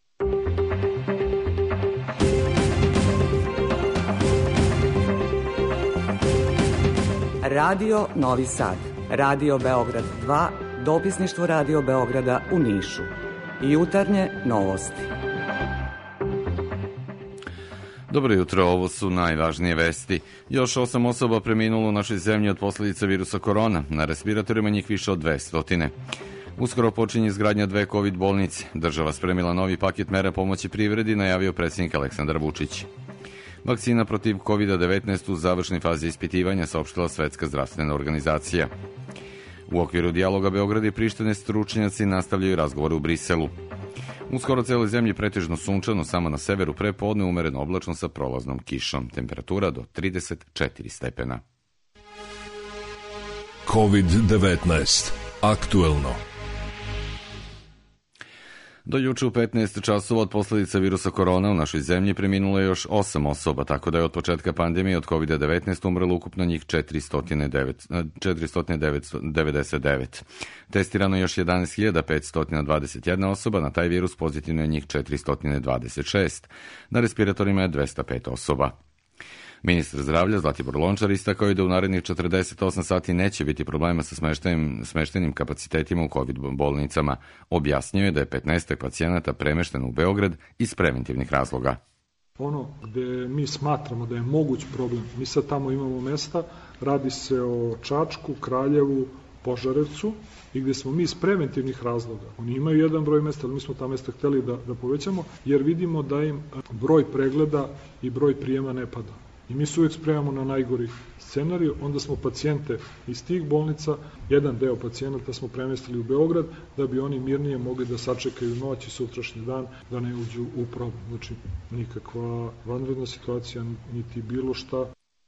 Radio Novi Sad, Radio Beograd 2, dopisništvo Radio Beograda u Nišu. Jutarnje novosti. Dobro jutro, ovo su najvažnije vesti. Još 8 osoba preminulo u našoj zemlji od posljedica virusa korona. Na respiratorima njih više od 200. Uskoro počinje izgradnja 2 COVID bolnice. Država spremila novi paket mera pomoći privredi, najavio predsjednik Aleksandar Vučić. Vakcina protiv COVID-19 u završnoj fazi ispitivanja, saopštila Svetska zdravstvena organizacija. U okviru dijaloga Beograda i Prištine stručnjaci nastavljaju razgovore u Briselu. Uskoro celoj zemlji pretežno sunčano, samo na severu prepodne umereno oblačno sa prolaznom kišom. Temperatura do 34 stepena. COVID-19. Aktuelno. Do juče u 15 časova od posljedica virusa korona u našoj zemlji preminulo je još 8 osoba, tako da je od početka pandemije od COVID-19 umrlo ukupno njih 499. Testirano je još 11.521 osoba, na taj virus pozitivno je njih 426. Na respiratorima je 205 osoba. Ministar zdravlja Zlatibor Lončar istakao je da u narednih 48 sati neće biti problema sa smeštenim kapacitetima u COVID bolnicama. Objasnio je da je 15 pacijenata premešteno u Beograd iz preventivnih razloga. Ono gde mi smatramo da je moguć problem, mi sad tamo imamo mesta, radi se o Čačku, Kraljevu, Požarevcu i gde smo mi iz preventivnih razloga. Oni imaju jedan broj mesta, ali mi smo ta mesta hteli da povećamo, jer vidimo da im broj pregleda i broj prijema ne pada. I mi se uvijek spremamo na najgori scenariju, onda smo pacijente iz tih bolnica, jedan deo pacijenata smo premestili u Beograd, da bi oni mirnije mogli da sačekaju noć i sutrašnji dan, da ne uđu u problem. Znači, nikakva vanredna situacija, niti bilo šta.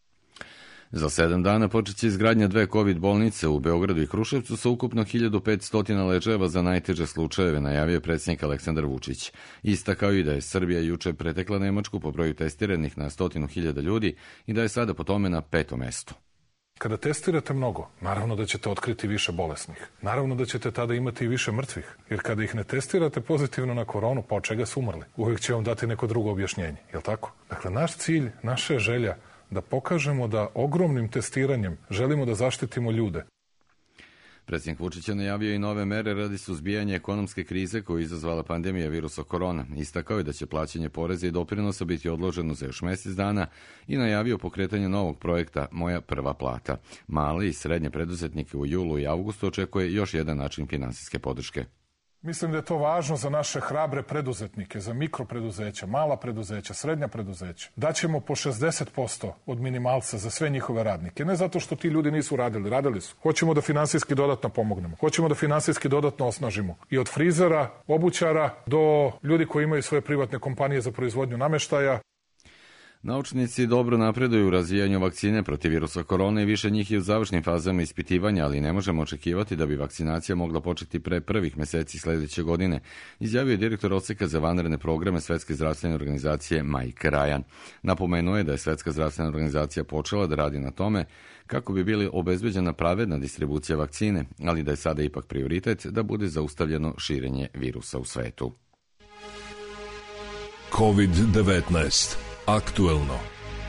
Za 7 dana počet će izgradnja 2 COVID bolnice u Beogradu i Kruševcu sa ukupno 1500 ležajeva za najteže slučajeve, najavio predsjednik Aleksandar Vučić. Istakao i da je Srbija juče pretekla Nemačku po broju testiranih na 100.000 ljudi i da je sada po tome na 5. mestu. Kada testirate mnogo, naravno da ćete otkriti više bolesnih. Naravno da ćete tada imati i više mrtvih. Jer kada ih ne testirate pozitivno na koronu, pa od čega su umrli? Uvijek će vam dati neko drugo objašnjenje, je li tako? Dakle, naš cilj, naša je želja da pokažemo da ogromnim testiranjem želimo da zaštitimo ljude. Predsjednik Vučić je najavio i nove mere radi suzbijanja ekonomske krize koju je izazvala pandemija virusa korona. Istakao je da će plaćanje poreza i doprinosa biti odloženo za još mjesec dana i najavio pokretanje novog projekta Moja prva plata. Male i srednje preduzetnike u julu i avgustu očekuje još jedan način finansijske podrške. Mislim da je to važno za naše hrabre preduzetnike, za mikropreduzeća, mala preduzeća, srednja preduzeća. Daćemo po 60% od minimalca za sve njihove radnike. Ne zato što ti ljudi nisu radili, radili su. Hoćemo da finansijski dodatno pomognemo. Hoćemo da finansijski dodatno osnažimo. I od frizera, obućara do ljudi koji imaju svoje privatne kompanije za proizvodnju nameštaja. Naučnici dobro napreduju u razvijanju vakcine protiv virusa korona i više njih je u završnim fazama ispitivanja, ali ne možemo očekivati da bi vakcinacija mogla početi pre prvih meseci sljedeće godine, izjavio je direktor odseka za vanredne programe Svetske zdravstvene organizacije Mike Ryan. Napomenuo je da je Svetska zdravstvena organizacija počela da radi na tome kako bi bili obezbeđena pravedna distribucija vakcine, ali da je sada ipak prioritet da bude zaustavljeno širenje virusa u svetu. COVID-19. Aktuelno.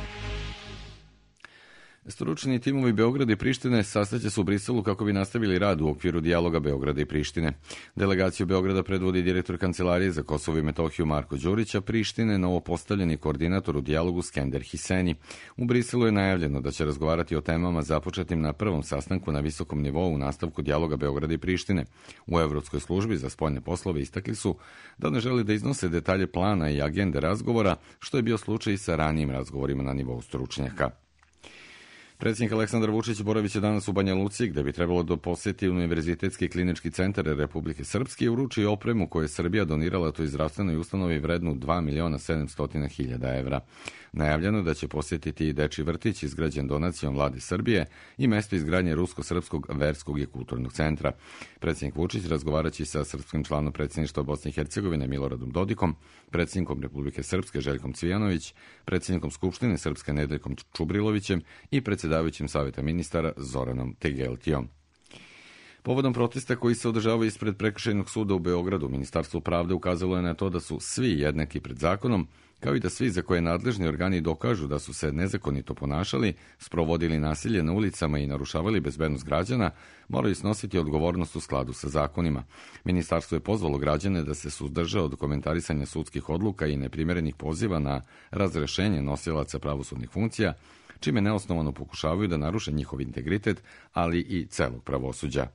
Stručni timovi Beograda i Prištine sastaće se u Briselu kako bi nastavili rad u okviru dijaloga Beograda i Prištine. Delegaciju Beograda predvodi direktor Kancelarije za Kosovo i Metohiju Marko Đurić, a Prištine novopostavljeni koordinator u dijalogu Skender Hiseni. U Briselu je najavljeno da će razgovarati o temama započetim na prvom sastanku na visokom nivou u nastavku dijaloga Beograda i Prištine. U Evropskoj službi za spoljne poslove istakli su da ne žele da iznose detalje plana i agende razgovora, što je bio slučaj i sa ranijim razgovorima na nivou stručnjaka. Predsjednik Aleksandar Vučić boravit će danas u Banja Luci, gde bi trebalo da posjeti Univerzitetski klinički centar Republike Srpske i uruči opremu koju je Srbija donirala toj zdravstvenoj ustanovi vrednu 2.700.000 evra. Najavljeno je da će posjetiti i dečji vrtić izgrađen donacijom vlade Srbije i mesto izgradnje Rusko-srpskog verskog i kulturnog centra. Predsjednik Vučić razgovaraće sa srpskim članom predsjedništva Bosne i Hercegovine Miloradom Dodikom, predsjednikom Republike Srpske Željkom Cvijanović, predsjednikom Skupštine Srpske Nedeljkom Čubrilovićem i predsjedavajućim Saveta ministara Zoranom Tegeltijom. Povodom protesta koji se održavaju ispred Prekršajnog suda u Beogradu, Ministarstvo pravde ukazalo je na to da su svi jednaki pred zakonom, kao i da svi za koje nadležni organi dokažu da su se nezakonito ponašali, sprovodili nasilje na ulicama i narušavali bezbednost građana, moraju snositi odgovornost u skladu sa zakonima. Ministarstvo je pozvalo građane da se suzdrže od komentarisanja sudskih odluka i neprimerenih poziva na razrešenje nosilaca pravosudnih funkcija, čime neosnovano pokušavaju da naruše njihov integritet, ali i celog pravosuđa.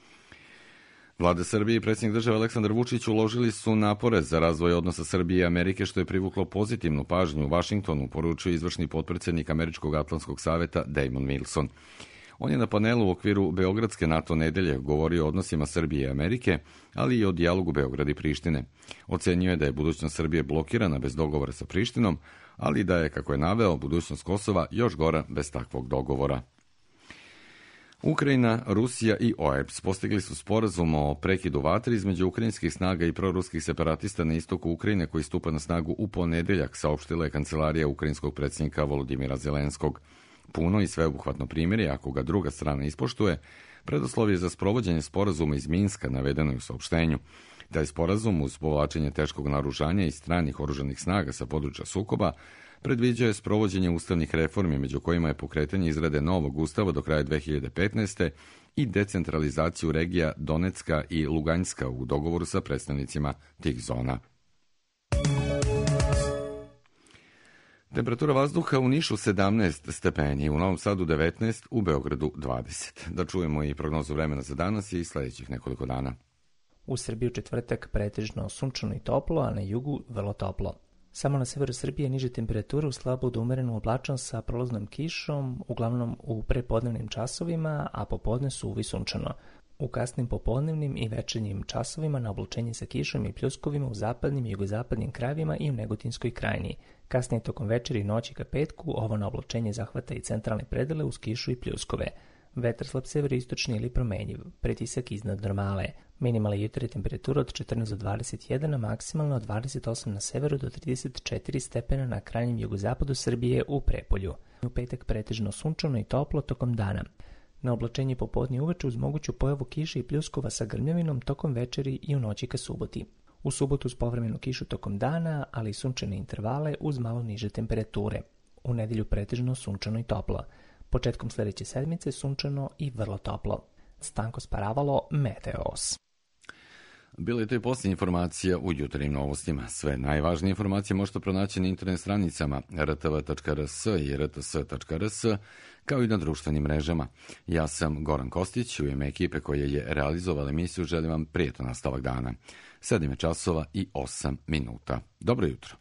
Vlada Srbije i predsjednik države Aleksandar Vučić uložili su napore za razvoj odnosa Srbije i Amerike, što je privuklo pozitivnu pažnju u Vašingtonu, poručuje izvršni potpredsjednik Američkog Atlantskog saveta Damon Wilson. On je na panelu u okviru Beogradske NATO nedelje govorio o odnosima Srbije i Amerike, ali i o dijalogu Beograda i Prištine. Ocenio je da je budućnost Srbije blokirana bez dogovora sa Prištinom, ali da je, kako je naveo, budućnost Kosova još gora bez takvog dogovora. Ukrajina, Rusija i OEBS postigli su sporazum o prekidu vatre između ukrajinskih snaga i proruskih separatista na istoku Ukrajine koji stupa na snagu u ponedeljak, saopštila je kancelarija ukrajinskog predsjednika Volodimira Zelenskog. Puno i sveobuhvatno primjerje, ako ga druga strana ispoštuje, preduslov je za sprovođenje sporazuma iz Minska, navedeno je u saopštenju. Taj sporazum, uz povlačenje teškog naoružanja i stranih oružanih snaga sa područja sukoba, predviđa sprovođenje ustavnih reformi, među kojima je pokretanje izrade novog ustava do kraja 2015. i decentralizaciju regija Donecka i Luganjska u dogovoru sa predstavnicima tih zona. Temperatura vazduha u Nišu 17 stepeni, u Novom Sadu 19, u Beogradu 20. Da čujemo i prognozu vremena za danas i sljedećih nekoliko dana. U Srbiji u četvrtak pretežno sunčano i toplo, a na jugu vrlo toplo. Samo na severu Srbije niže temperature u slabo do umereno oblačan sa prolaznom kišom, uglavnom u prepodnevnim časovima, a popodne suvi sunčano. U kasnim popodnevnim i večernjim časovima na oblačenje sa kišom i pljuskovima u zapadnim i jugozapadnim krajevima i u Negotinskoj krajini. Kasnije tokom večeri i noći ka petku ovo na oblačenje zahvata i centralne predele uz kišu i pljuskove. Vetar slab severistočni ili promenjiv, pritisak iznad normale. Minimalna jutarnja temperatura od 14 do 21, a maksimalno od 28 na severu do 34 stepena na krajnjem jugozapadu Srbije u Prepolju. U petak pretežno sunčano i toplo tokom dana. Na oblačenje popodne uveče uz moguću pojavu kiše i pljuskova sa grmljavinom tokom večeri i u noći ka suboti. U subotu uz povremenu kišu tokom dana, ali i sunčane intervale uz malo niže temperature. U nedelju pretežno sunčano i toplo. Početkom sljedeće sedmice sunčano i vrlo toplo. Stanko Sparavalo, Meteos. Bila je to i posljednja informacija u jutarnjim novostima. Sve najvažnije informacije možete pronaći na internet stranicama rtv.rs i rts.rs, kao i na društvenim mrežama. Ja sam Goran Kostić, u ime ekipe koja je realizovala emisiju želim vam prijetan nastavak dana. 7 časova i 8 minuta. Dobro jutro.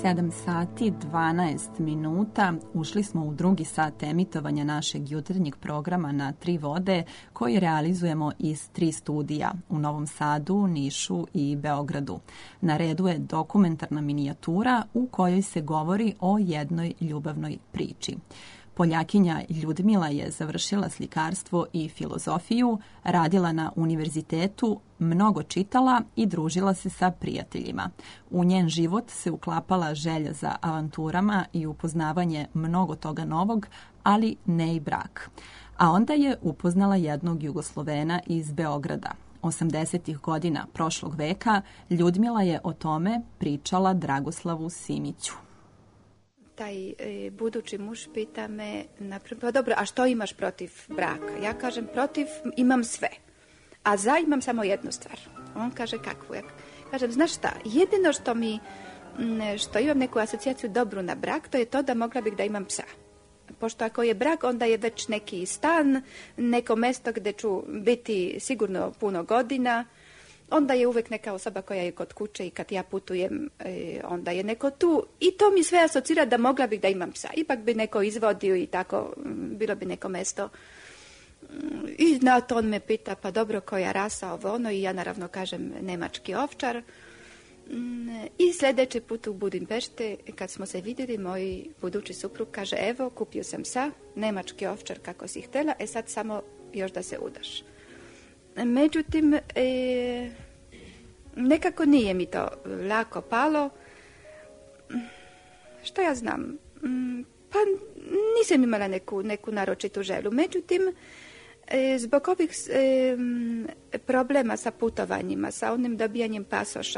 7 sati 12 minuta. Ušli smo u drugi sat emitovanja našeg jutarnjeg programa na Tri vode koji realizujemo iz 3 studija u Novom Sadu, Nišu i Beogradu. Na redu je dokumentarna minijatura u kojoj se govori o jednoj ljubavnoj priči. Poljakinja Ljudmila je završila slikarstvo i filozofiju, radila na univerzitetu, mnogo čitala i družila se sa prijateljima. U njen život se uklapala želja za avanturama i upoznavanje mnogo toga novog, ali ne i brak. A onda je upoznala jednog Jugoslovena iz Beograda. 80. godina prošlog veka Ljudmila je o tome pričala Dragoslavu Simiću. Taj budući muž pita me, pa dobro, a što imaš protiv braka? Ja kažem, protiv imam sve, a za imam samo jednu stvar. On kaže, kakvu? Ja kažem, znaš šta, jedino što imam neku asocijaciju dobru na brak, to je to da mogla bih da imam psa. Pošto ako je brak, onda je već neki stan, neko mesto gde ću biti sigurno puno godina, onda je uvek neka osoba koja je kod kuće i kad ja putujem, onda je neko tu. I to mi sve asocira da mogla bih da imam psa. Ipak bi neko izvodio i tako, bilo bi neko mesto. I na to on me pita, pa dobro, koja rasa, ovo ono, i ja naravno kažem nemački ovčar. I sljedeći put u Budimpešte, kad smo se vidjeli, moj budući suprug kaže, evo, kupio sam psa, nemački ovčar kako si htjela, sad samo još da se udaš. Međutim, nekako nije mi to lako palo. Što ja znam? Pa nisam imala neku naročitu želju. Međutim, zbog ovih problema sa putovanjima, sa onim dobijanjem pasoša,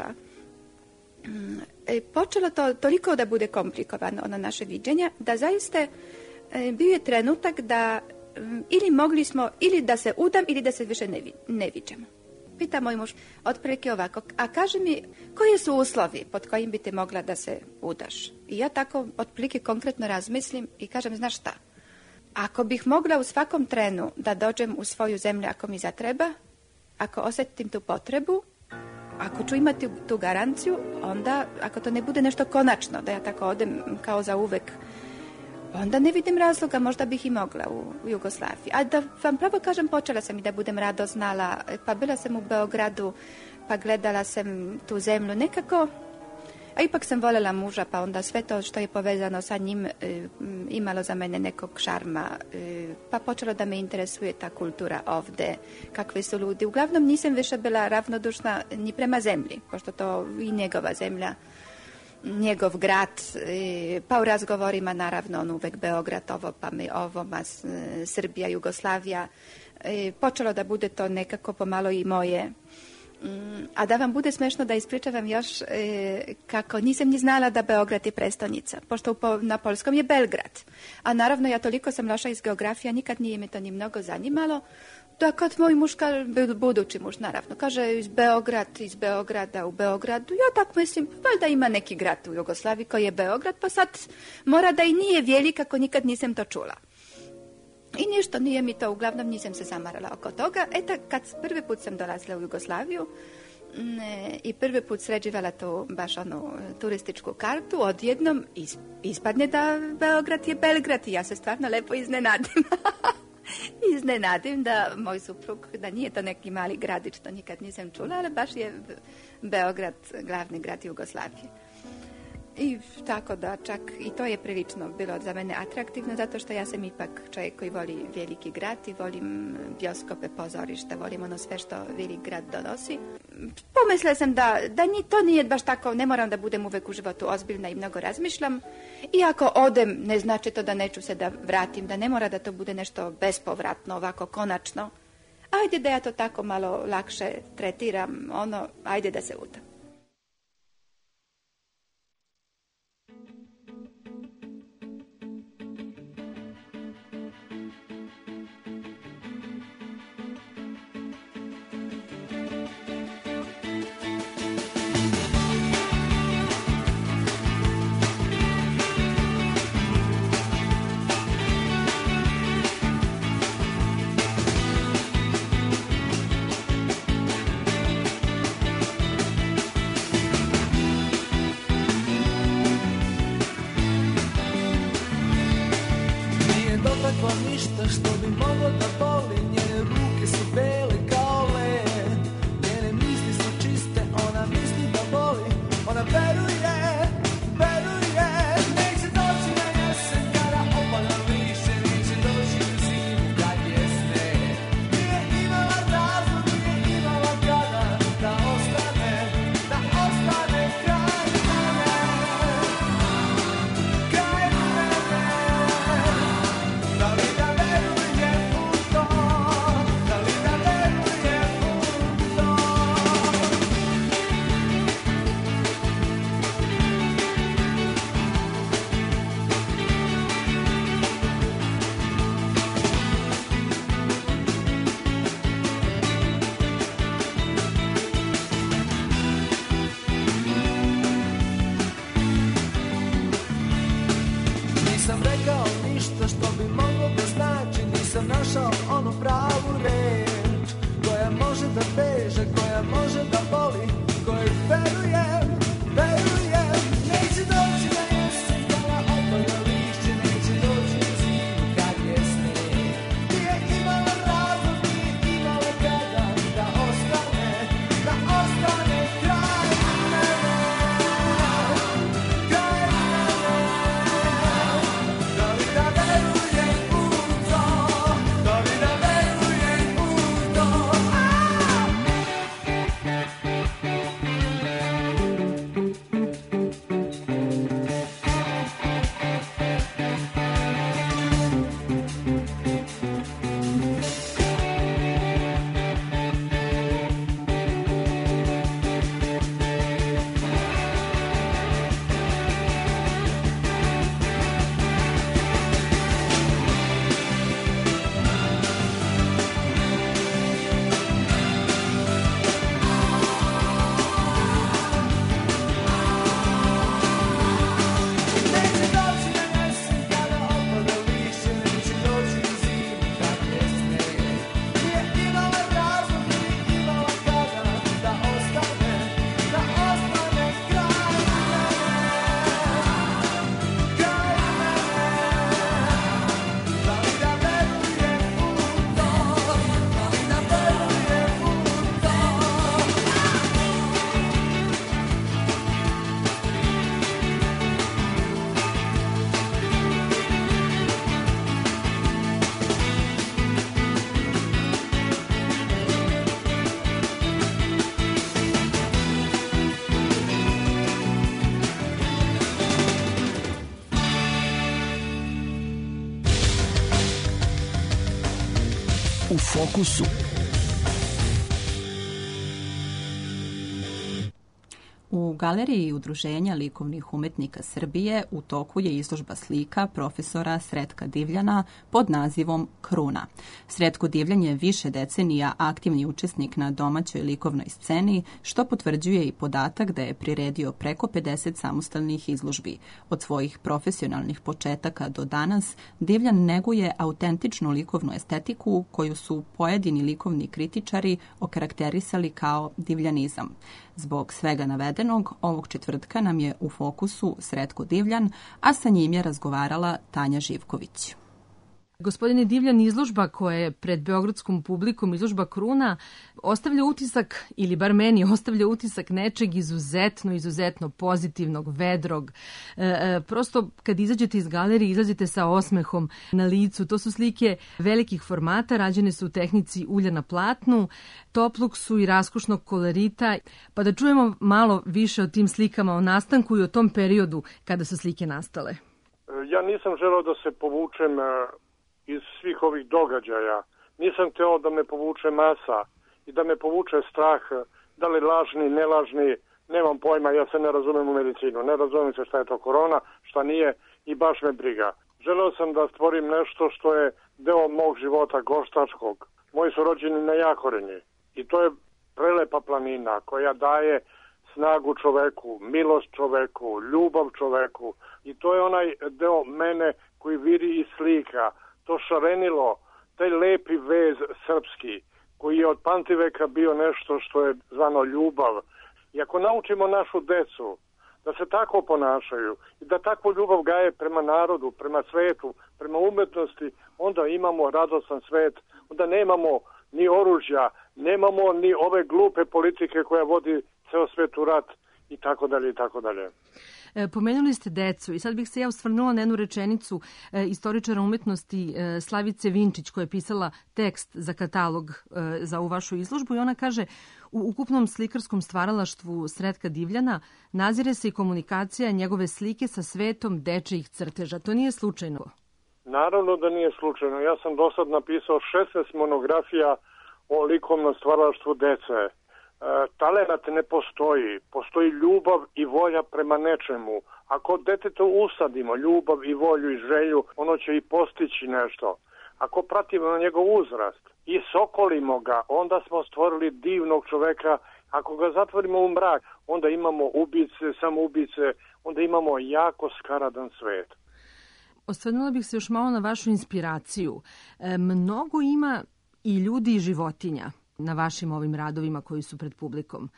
počelo to toliko da bude komplikovano, ono naše viđenja, da zaista bio je trenutak da ili mogli smo ili da se udam ili da se više ne viđemo. Pita moj muž otprilike ovako, a kaži mi koji su uslovi pod kojim bi te mogla da se udaš? I ja tako otprilike konkretno razmislim i kažem, znaš šta, ako bih mogla u svakom trenu da dođem u svoju zemlju ako mi zatreba, ako osjetim tu potrebu, ako ću imati tu garanciju, onda ako to ne bude nešto konačno, da ja tako odem kao za uvek, onda ne vidim razloga, možda bih i mogla u Jugoslaviji. A da vam pravo kažem, počela sam i da budem rado znala, pa bila sam u Beogradu, pa gledala sam tu zemlju nekako, a ipak sam voljela muža, pa onda sve to što je povezano sa njim imalo za mene nekog šarma, pa počelo da me interesuje ta kultura ovde, kakvi su ljudi. Uglavnom nisam više bila ravnodušna ni prema zemlji, pošto to i njegova zemlja, njegov grad, pa u razgovorima naravno on uvek Beograd, ovo pa mi ovo, Srbija, Jugoslavija, počelo da bude to nekako pomalo i moje. A da vam bude smešno da ispričavam još kako nisam ni znala da Beograd je prestonica, pošto na polskom je Belgrad. A naravno ja toliko sam loša iz geografija, nikad nije me to ni mnogo zanimalo, da kad moj muž, budući muž naravno, kaže iz Beograda u Beogradu, ja tako mislim, valjda ima neki grad u Jugoslaviji koji je Beograd, pa sad mora da i nije veli kako nikad nisam to čula. I ništa, nije mi to, uglavnom nisam se zamarala oko toga. Kad prvi put sam dolazila u Jugoslaviju i prvi put sređivala tu baš onu turističku kartu, odjednom ispadne da Beograd je Belgrad i ja se stvarno lepo iznenadim. Iznenadim da moj suprug, da nije to neki mali gradić, što nikad nisam čula, ali baš je Beograd glavni grad Jugoslavije. I tako da čak i to je prilično bilo za mene atraktivno, zato što ja sam ipak čovjek koji voli veliki grad i volim bioskope, pozorišta, volim ono sve što velik grad donosi. Pomislila sam da to nije baš tako, ne moram da budem uvek u životu ozbiljna i mnogo razmišljam. I ako odem, ne znači to da neću se da vratim, da ne mora da to bude nešto bespovratno, ovako konačno. Ajde da ja to tako malo lakše tretiram, ajde da se udam. ona veruje, veruje. Neće doći na jesen kada opada lišće, neće doći u zimu kad je sneg. Nije imala razlog, nije imala kada da ostane kraj mene, kraj mene. Da li da verujem u to, da li da verujem u to. Nisam rekao ništa što bi moglo da znači, nisam našao onu pravu reč koja može da beže, koja može da boli, kojoj verujem, verujem. Neće doći na jesen kada opada lišće, neće doći u zimu kad je sneg. Nije imala razlog, nije imala kada da ostane kraj mene, kraj mene. Da li da verujem u to, da li da verujem u to. Neće doći na jesen kada opada lišće, neće doći u zimu kad je sneg. Nije imala razlog, nije imala kada da ostane kraj mene, kraj mene. Da li da verujem u to, da li da verujem u to. U fokusu. U Galeriji Udruženja likovnih umetnika Srbije u toku je izložba slika profesora Sretka Divljana pod nazivom Kruna. Sretko Divljan je više decenija aktivni učesnik na domaćoj likovnoj sceni, što potvrđuje i podatak da je priredio preko 50 samostalnih izložbi. Od svojih profesionalnih početaka do danas, Divljan neguje autentičnu likovnu estetiku koju su pojedini likovni kritičari okarakterisali kao divljanizam. Zbog svega navedenog, ovog četvrtka nam je u fokusu Sretko Divljan, a sa njim je razgovarala Tanja Živković. Gospodine Divljan, izložba koja je pred beogradskom publikom, izložba Kruna, ostavlja utisak, ili bar meni ostavlja utisak nečeg izuzetno pozitivnog, vedrog. Prosto kad izađete iz galerije, izlazite sa osmehom na licu. To su slike velikih formata, rađene su u tehnici ulja na platnu, toplog su i raskošnog kolorita. Pa da čujemo malo više o tim slikama, o nastanku i o tom periodu kada su slike nastale. Ja nisam želeo da se povučem iz svih ovih događaja. Nisam hteo da me povuče masa i da me povuče strah, da li lažni, nelažni, nemam pojma, ja se ne razumem u medicinu, ne razumem se šta je to korona, šta nije i baš me briga. Želeo sam da stvorim nešto što je deo mog života goštačkog. Moji su rođeni na Jahorini i to je prelepa planina koja daje snagu čoveku, milost čoveku, ljubav čoveku i to je onaj deo mene koji viri iz slika. To šarenilo, taj lepi vez srpski, koji je od pamtiveka bio nešto što je zvano ljubav. I ako naučimo našu decu da se tako ponašaju i da takvu ljubav gaje prema narodu, prema svetu, prema umetnosti, onda imamo radostan svet, onda nemamo ni oružja, nemamo ni ove glupe politike koja vodi ceo svet u rat i tako dalje i tako dalje. Pomenuli ste decu i sad bih se ja osvrnula na jednu rečenicu istoričara umetnosti Slavice Vinčić koja je pisala tekst za katalog za ovu vašu izložbu i ona kaže u ukupnom slikarskom stvaralaštvu Sretka Divljana nazire se i komunikacija njegove slike sa svetom dečijih crteža. To nije slučajno? Naravno da nije slučajno. Ja sam do sad napisao 16 monografija o likovnom stvaralaštvu dece. Talenat ne postoji. Postoji ljubav i volja prema nečemu. Ako detetu usadimo ljubav i volju i želju, ono će i postići nešto. Ako pratimo na njegov uzrast i sokolimo ga, onda smo stvorili divnog čoveka. Ako ga zatvorimo u mrak, onda imamo ubice, samoubice, onda imamo jako skaradan svet. Osvrnula bih se još malo na vašu inspiraciju. Mnogo ima i ljudi i životinja na vašim ovim radovima koji su pred publikom.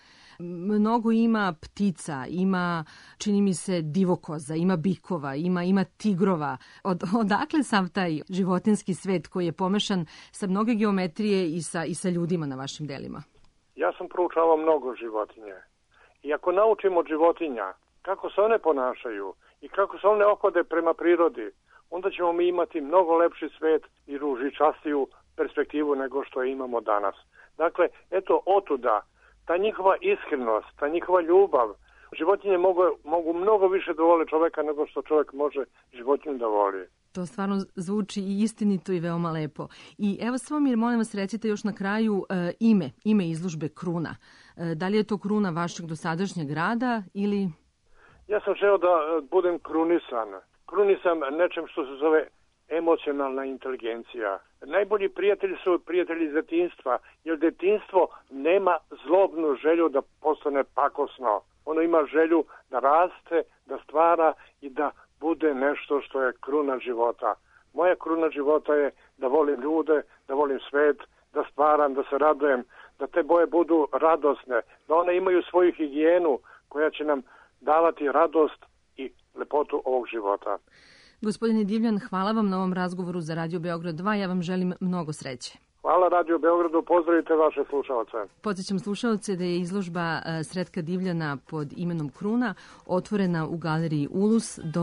Mnogo ima ptica, ima, čini mi se, divokoza, ima bikova, ima tigrova. Odakle sav taj životinski svet koji je pomešan sa mnoge geometrije i sa ljudima na vašim delima? Ja sam proučavao mnogo životinje. I ako naučimo od životinja kako se one ponašaju i kako se one ophode prema prirodi, onda ćemo mi imati mnogo lepši svet i ružičastiju perspektivu nego što je imamo danas. Dakle, eto otuda, ta njihova iskrenost, ta njihova ljubav, životinje mogu mnogo više da vole čoveka nego što čovek može životinju da voli. To stvarno zvuči i istinito i veoma lepo. I evo samo mi, molim vas, recite još na kraju ime izložbe Kruna. Da li je to kruna vašeg dosadašnjeg rada ili... Ja sam želeo da budem krunisan. Krunisan nečem što se zove emocionalna inteligencija. Najbolji prijatelji su prijatelji iz detinjstva, jer detinjstvo nema zlobnu želju da postane pakosno. Ono ima želju da raste, da stvara i da bude nešto što je kruna života. Moja kruna života je da volim ljude, da volim svet, da stvaram, da se radujem, da te boje budu radosne, da one imaju svoju higijenu koja će nam davati radost i lepotu ovog života. Gospodine Divljan, hvala vam na ovom razgovoru za Radio Beograd 2. Ja vam želim mnogo sreće. Hvala Radio Beogradu, pozdravite vaše slušalce. Podsjećam slušalce da je izložba Sretka Divljana pod imenom Kruna otvorena u galeriji Ulus do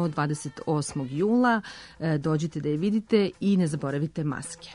28. jula. Dođite da je vidite i ne zaboravite maske.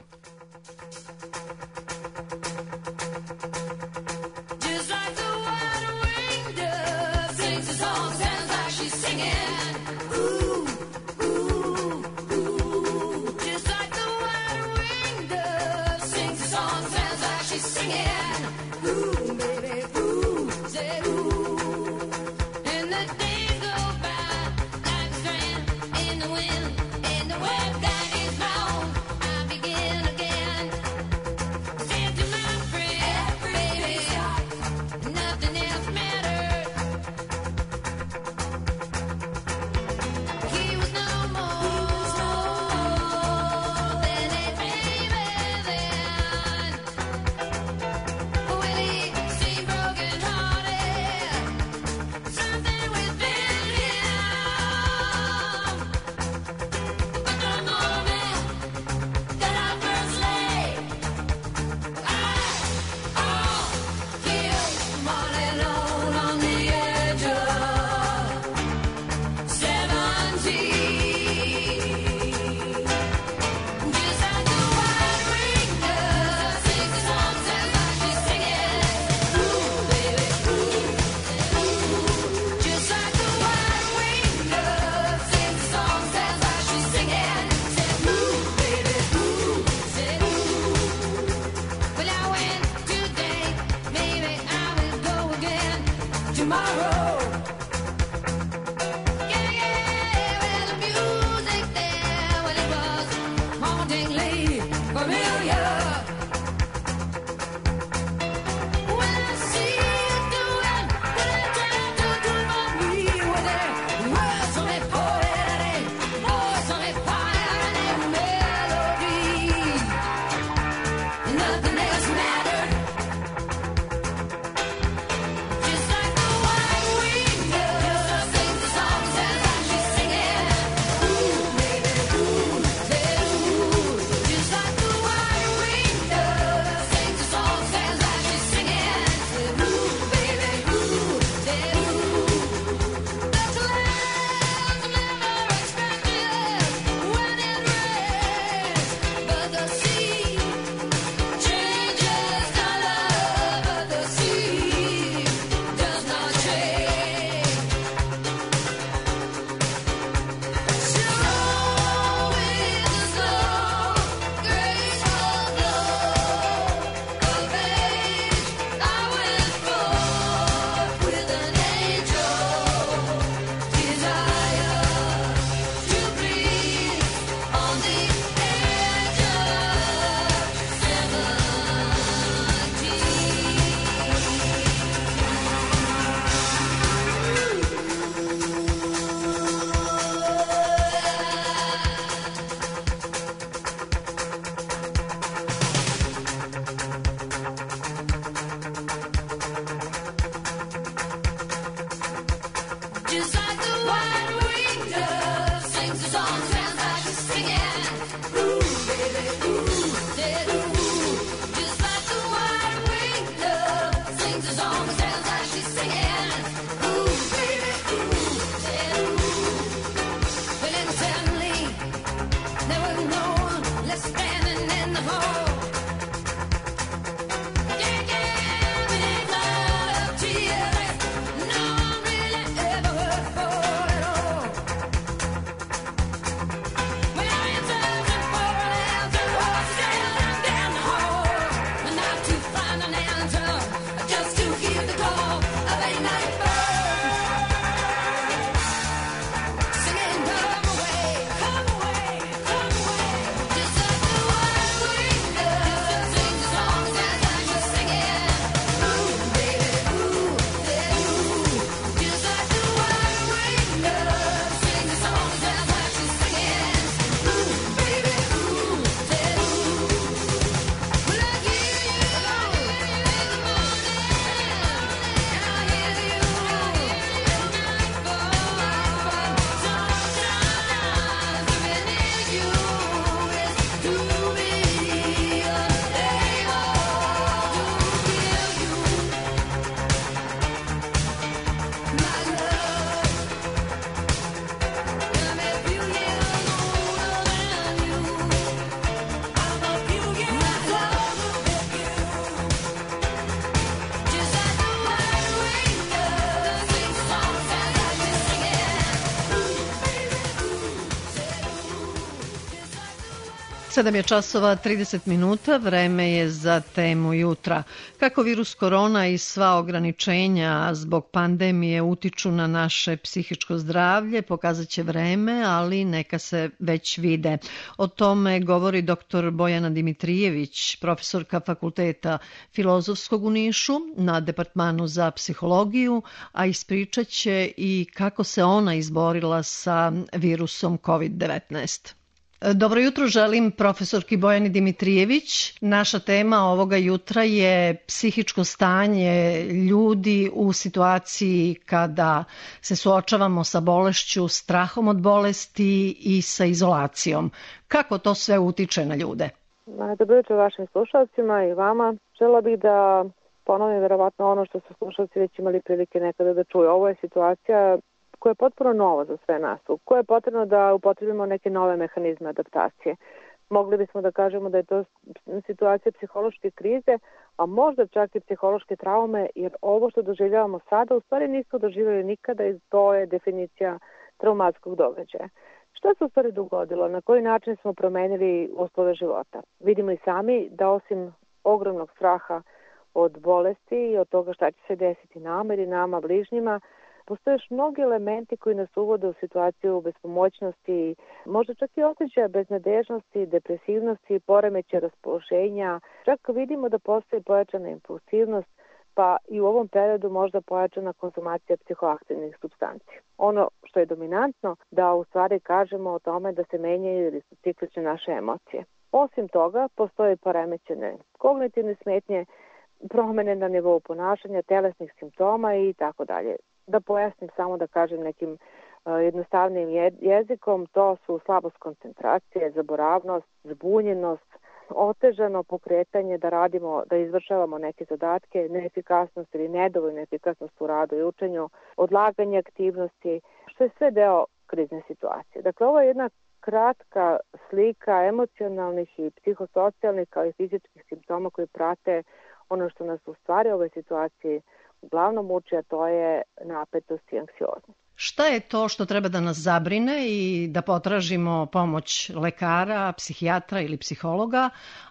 Sedam je časova 30 minuta, vreme je za temu jutra. Kako virus korona i sva ograničenja zbog pandemije utiču na naše psihičko zdravlje, pokazat će vreme, ali neka se već vide. O tome govori dr. Bojana Dimitrijević, profesorka Fakulteta Filozofskog u Nišu na Departmanu za psihologiju, a ispričat će i kako se ona izborila sa virusom COVID-19. Dobro jutro želim profesorki Bojani Dimitrijević. Naša tema ovoga jutra je psihičko stanje ljudi u situaciji kada se suočavamo sa bolešću, strahom od bolesti i sa izolacijom. Kako to sve utiče na ljude? Dobro jutro vašim slušalcima i vama. Žela bih da ponovim verovatno ono što su slušalci već imali prilike nekada da čuju. Ovo je situacija koja je potpuno nova za sve nas, u kojoj je potrebno da upotrebimo neke nove mehanizme adaptacije. Mogli bismo da kažemo da je to situacija psihološke krize, a možda čak i psihološke traume, jer ovo što doživljavamo sada u stvari nismo doživjeli nikada i to je definicija traumatskog događaja. Šta se u stvari dogodilo? Na koji način smo promenili uslove života? Vidimo i sami da osim ogromnog straha od bolesti i od toga šta će se desiti nama ili nama bližnjima, postoje još mnogi elementi koji nas uvode u situaciju bespomoćnosti, možda čak i osjećaja beznadežnosti, depresivnosti, poremećaja raspoloženja. Čak vidimo da postoji pojačana impulsivnost, pa i u ovom periodu možda pojačana konzumacija psihoaktivnih supstanci. Ono što je dominantno, da u stvari kažemo o tome da se menjaju ili su ciklične naše emocije. Osim toga, postoje poremećene kognitivne smetnje, promene na nivou ponašanja, telesnih simptoma i tako dalje. Da pojasnim samo da kažem nekim jednostavnim jezikom, to su slabost koncentracije, zaboravnost, zbunjenost, otežano pokretanje da izvršavamo neke zadatke, neefikasnost ili nedovoljna efikasnost u radu i učenju, odlaganje aktivnosti, što je sve deo krizne situacije. Dakle, ovo je jedna kratka slika emocionalnih i psihosocijalnih kao i fizičkih simptoma koji prate ono što nas u stvari u ovoj situaciji uglavnom muči, a to je napetost i anksioznost. Šta je to što treba da nas zabrine i da potražimo pomoć lekara, psihijatra ili psihologa,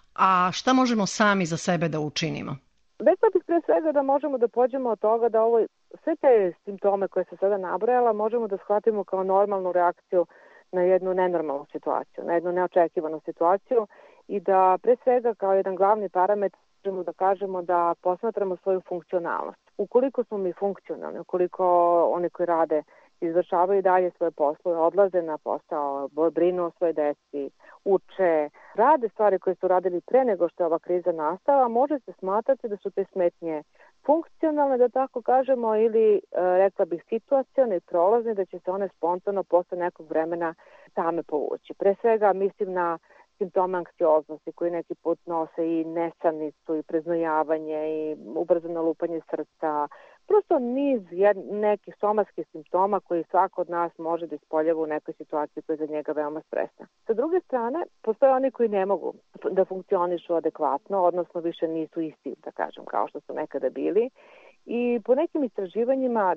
a šta možemo sami za sebe da učinimo? Rekla bih pre svega da možemo da pođemo od toga da sve te simptome koje se sada nabrojala možemo da shvatimo kao normalnu reakciju na jednu nenormalnu situaciju, na jednu neočekivanu situaciju i da pre svega kao jedan glavni parametar možemo da kažemo da posmatramo svoju funkcionalnost. Ukoliko smo mi funkcionalni, ukoliko oni koji rade izvršavaju dalje svoje poslove, odlaze na posao, brinu o svojoj deci, uče, rade stvari koje su radili pre nego što je ova kriza nastala, može se smatrati da su te smetnje funkcionalne, da tako kažemo, ili rekla bih situacione i prolazne, da će se one spontano posle nekog vremena same povući. Pre svega mislim na simptome anksioznosti koji neki put nose i nesanicu i preznojavanje i ubrzano lupanje srca, prosto niz nekih somatskih simptoma koji svako od nas može da ispoljava u nekoj situaciji koja je za njega veoma stresna. Sa druge strane, postoje oni koji ne mogu da funkcionišu adekvatno, odnosno više nisu isti, da kažem, kao što su nekada bili. I po nekim istraživanjima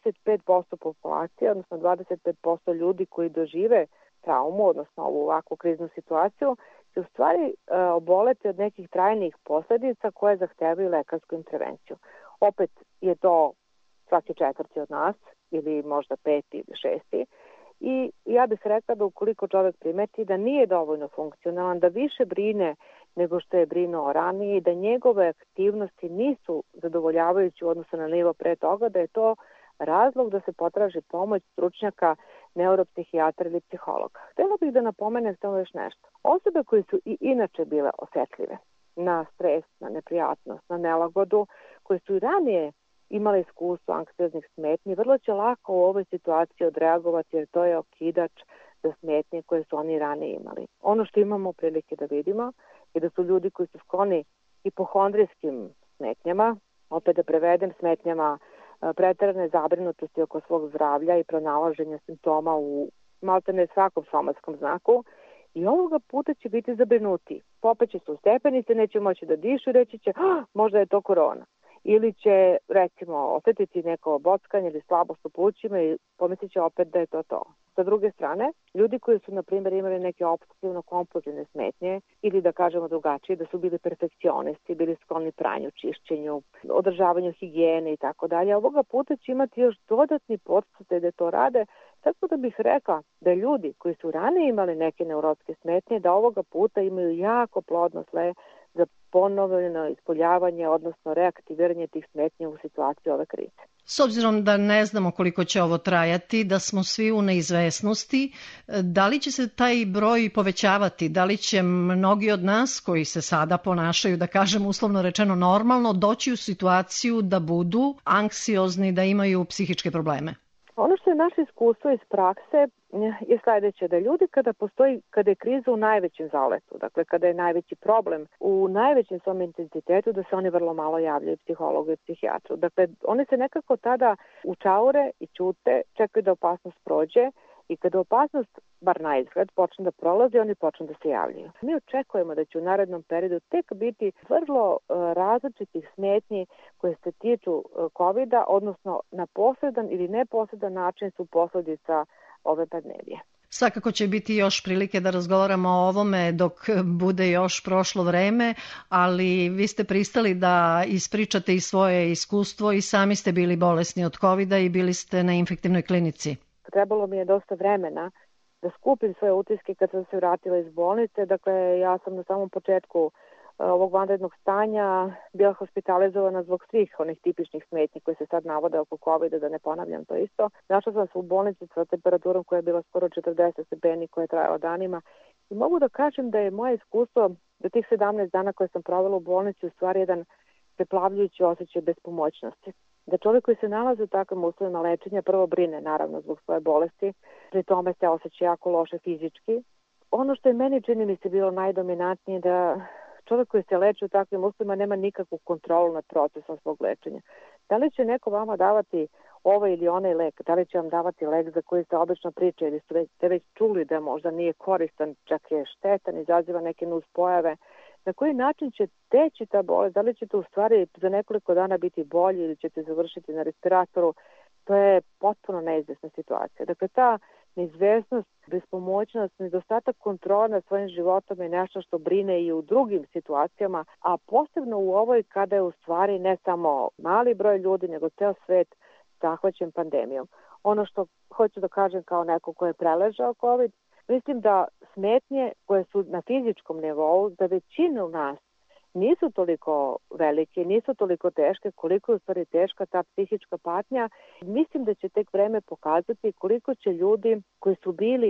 25% populacije, odnosno 25% ljudi koji dožive traumu, odnosno ovu ovakvu kriznu situaciju, će u stvari oboleti od nekih trajnih posledica koje zahtevaju lekarsku intervenciju. Opet je to svaki četvrti od nas, ili možda peti ili šesti. I ja bih rekla da ukoliko čovjek primeti da nije dovoljno funkcionalan, da više brine nego što je brinuo ranije i da njegove aktivnosti nisu zadovoljavajući u odnosu na nivo pre toga, da je to razlog da se potraži pomoć stručnjaka, neuropsihijatra ili psihologa. Htjela bih da napomenem samo još nešto. Osobe koje su i inače bile osjetljive na stres, na neprijatnost, na nelagodu, koje su i ranije imale iskustvo anksioznih smetnji, vrlo će lako u ovoj situaciji odreagovati jer to je okidač za smetnje koje su oni ranije imali. Ono što imamo prilike da vidimo je da su ljudi koji su skloni hipohondrijskim smetnjama, opet da prevedem smetnjama preterane zabrinutosti oko svog zdravlja i pronalaženja simptoma u maltene svakom somatskom znaku, i ovoga puta će biti zabrinuti. Popeće se u stepenice, neće moći da dišu i reći će možda je to korona. Ili će, recimo, osetiti neko bockanje ili slabost u plućima i pomislit će opet da je to to. Sa druge strane, ljudi koji su, na primjer, imali neke obsesivno-kompulzivne smetnje ili, da kažemo drugačije, da su bili perfekcionisti, bili skloni pranju, čišćenju, održavanju higijene i tako dalje, ovoga puta će imati još dodatni podsticaj da to rade, tako da bih rekla da ljudi koji su ranije imali neke neurotske smetnje, da ovoga puta imaju jako plodno tle za ponovno ispoljavanje, odnosno reaktiviranje tih smetnji u situaciji ove krize. S obzirom da ne znamo koliko će ovo trajati, da smo svi u neizvesnosti, da li će se taj broj povećavati? Da li će mnogi od nas koji se sada ponašaju, da kažem uslovno rečeno normalno, doći u situaciju da budu anksiozni, da imaju psihičke probleme? Ono što je naše iskustvo iz prakse je sljedeće, da ljudi kada je kriza u najvećem zaletu, dakle kada je najveći problem u najvećem svom intenzitetu, da se oni vrlo malo javljaju psihologu i psihijatru. Dakle, oni se nekako tada učaure i ćute, čekaju da opasnost prođe i kada opasnost, bar na izgled, počne da prolazi, oni počnu da se javljaju. Mi očekujemo da će u narednom periodu tek biti vrlo različitih smetnji koje se tiču COVID-a, odnosno na posredan ili neposredan način su posledica ove pandemije. Svakako će biti još prilike da razgovaramo o ovome dok bude još prošlo vreme, ali vi ste pristali da ispričate i svoje iskustvo i sami ste bili bolesni od COVID-a i bili ste na infektivnoj klinici. Trebalo mi je dosta vremena da skupim svoje utiske kad sam se vratila iz bolnice. Dakle, ja sam na samom početku ovog vanrednog stanja bila hospitalizovana zbog svih onih tipičnih smetnji koje se sad navode oko COVID-a, da ne ponavljam to isto. Našla sam se u bolnici sa temperaturom koja je bila skoro 40 stepeni, koja je trajala danima. I mogu da kažem da je moje iskustvo do tih 17 dana koje sam provela u bolnici u stvari jedan preplavljujući osjećaj bespomoćnosti. Da čovjek koji se nalazi u takvim uslovima lečenja prvo brine, naravno, zbog svoje bolesti, pri tome se osjeća jako loše fizički. Ono što je meni, čini mi se, bilo najdominantnije, da čovjek koji se leči u takvim uslovima nema nikakvu kontrolu nad procesom svog lečenja. Da li će neko vama davati ovaj ili onaj lek, da li će vam davati lek za koji se obično priča ili ste već čuli da možda nije koristan, čak je štetan, izaziva neke nuspojave, na koji način će teći ta bolest, da li ćete u stvari za nekoliko dana biti bolji ili ćete završiti na respiratoru, to je potpuno neizvesna situacija. Dakle, ta neizvesnost, bespomoćnost, nedostatak kontrola nad svojim životom je nešto što brine i u drugim situacijama, a posebno u ovoj kada je u stvari ne samo mali broj ljudi, nego ceo svet zahvaćen pandemijom. Ono što hoću da kažem kao neko ko je preležao COVID, mislim da smetnje koje su na fizičkom nivou za većinu nas nisu toliko velike, nisu toliko teške koliko je u stvari teška ta psihička patnja. Mislim da će tek vreme pokazati koliko će ljudi koji su bili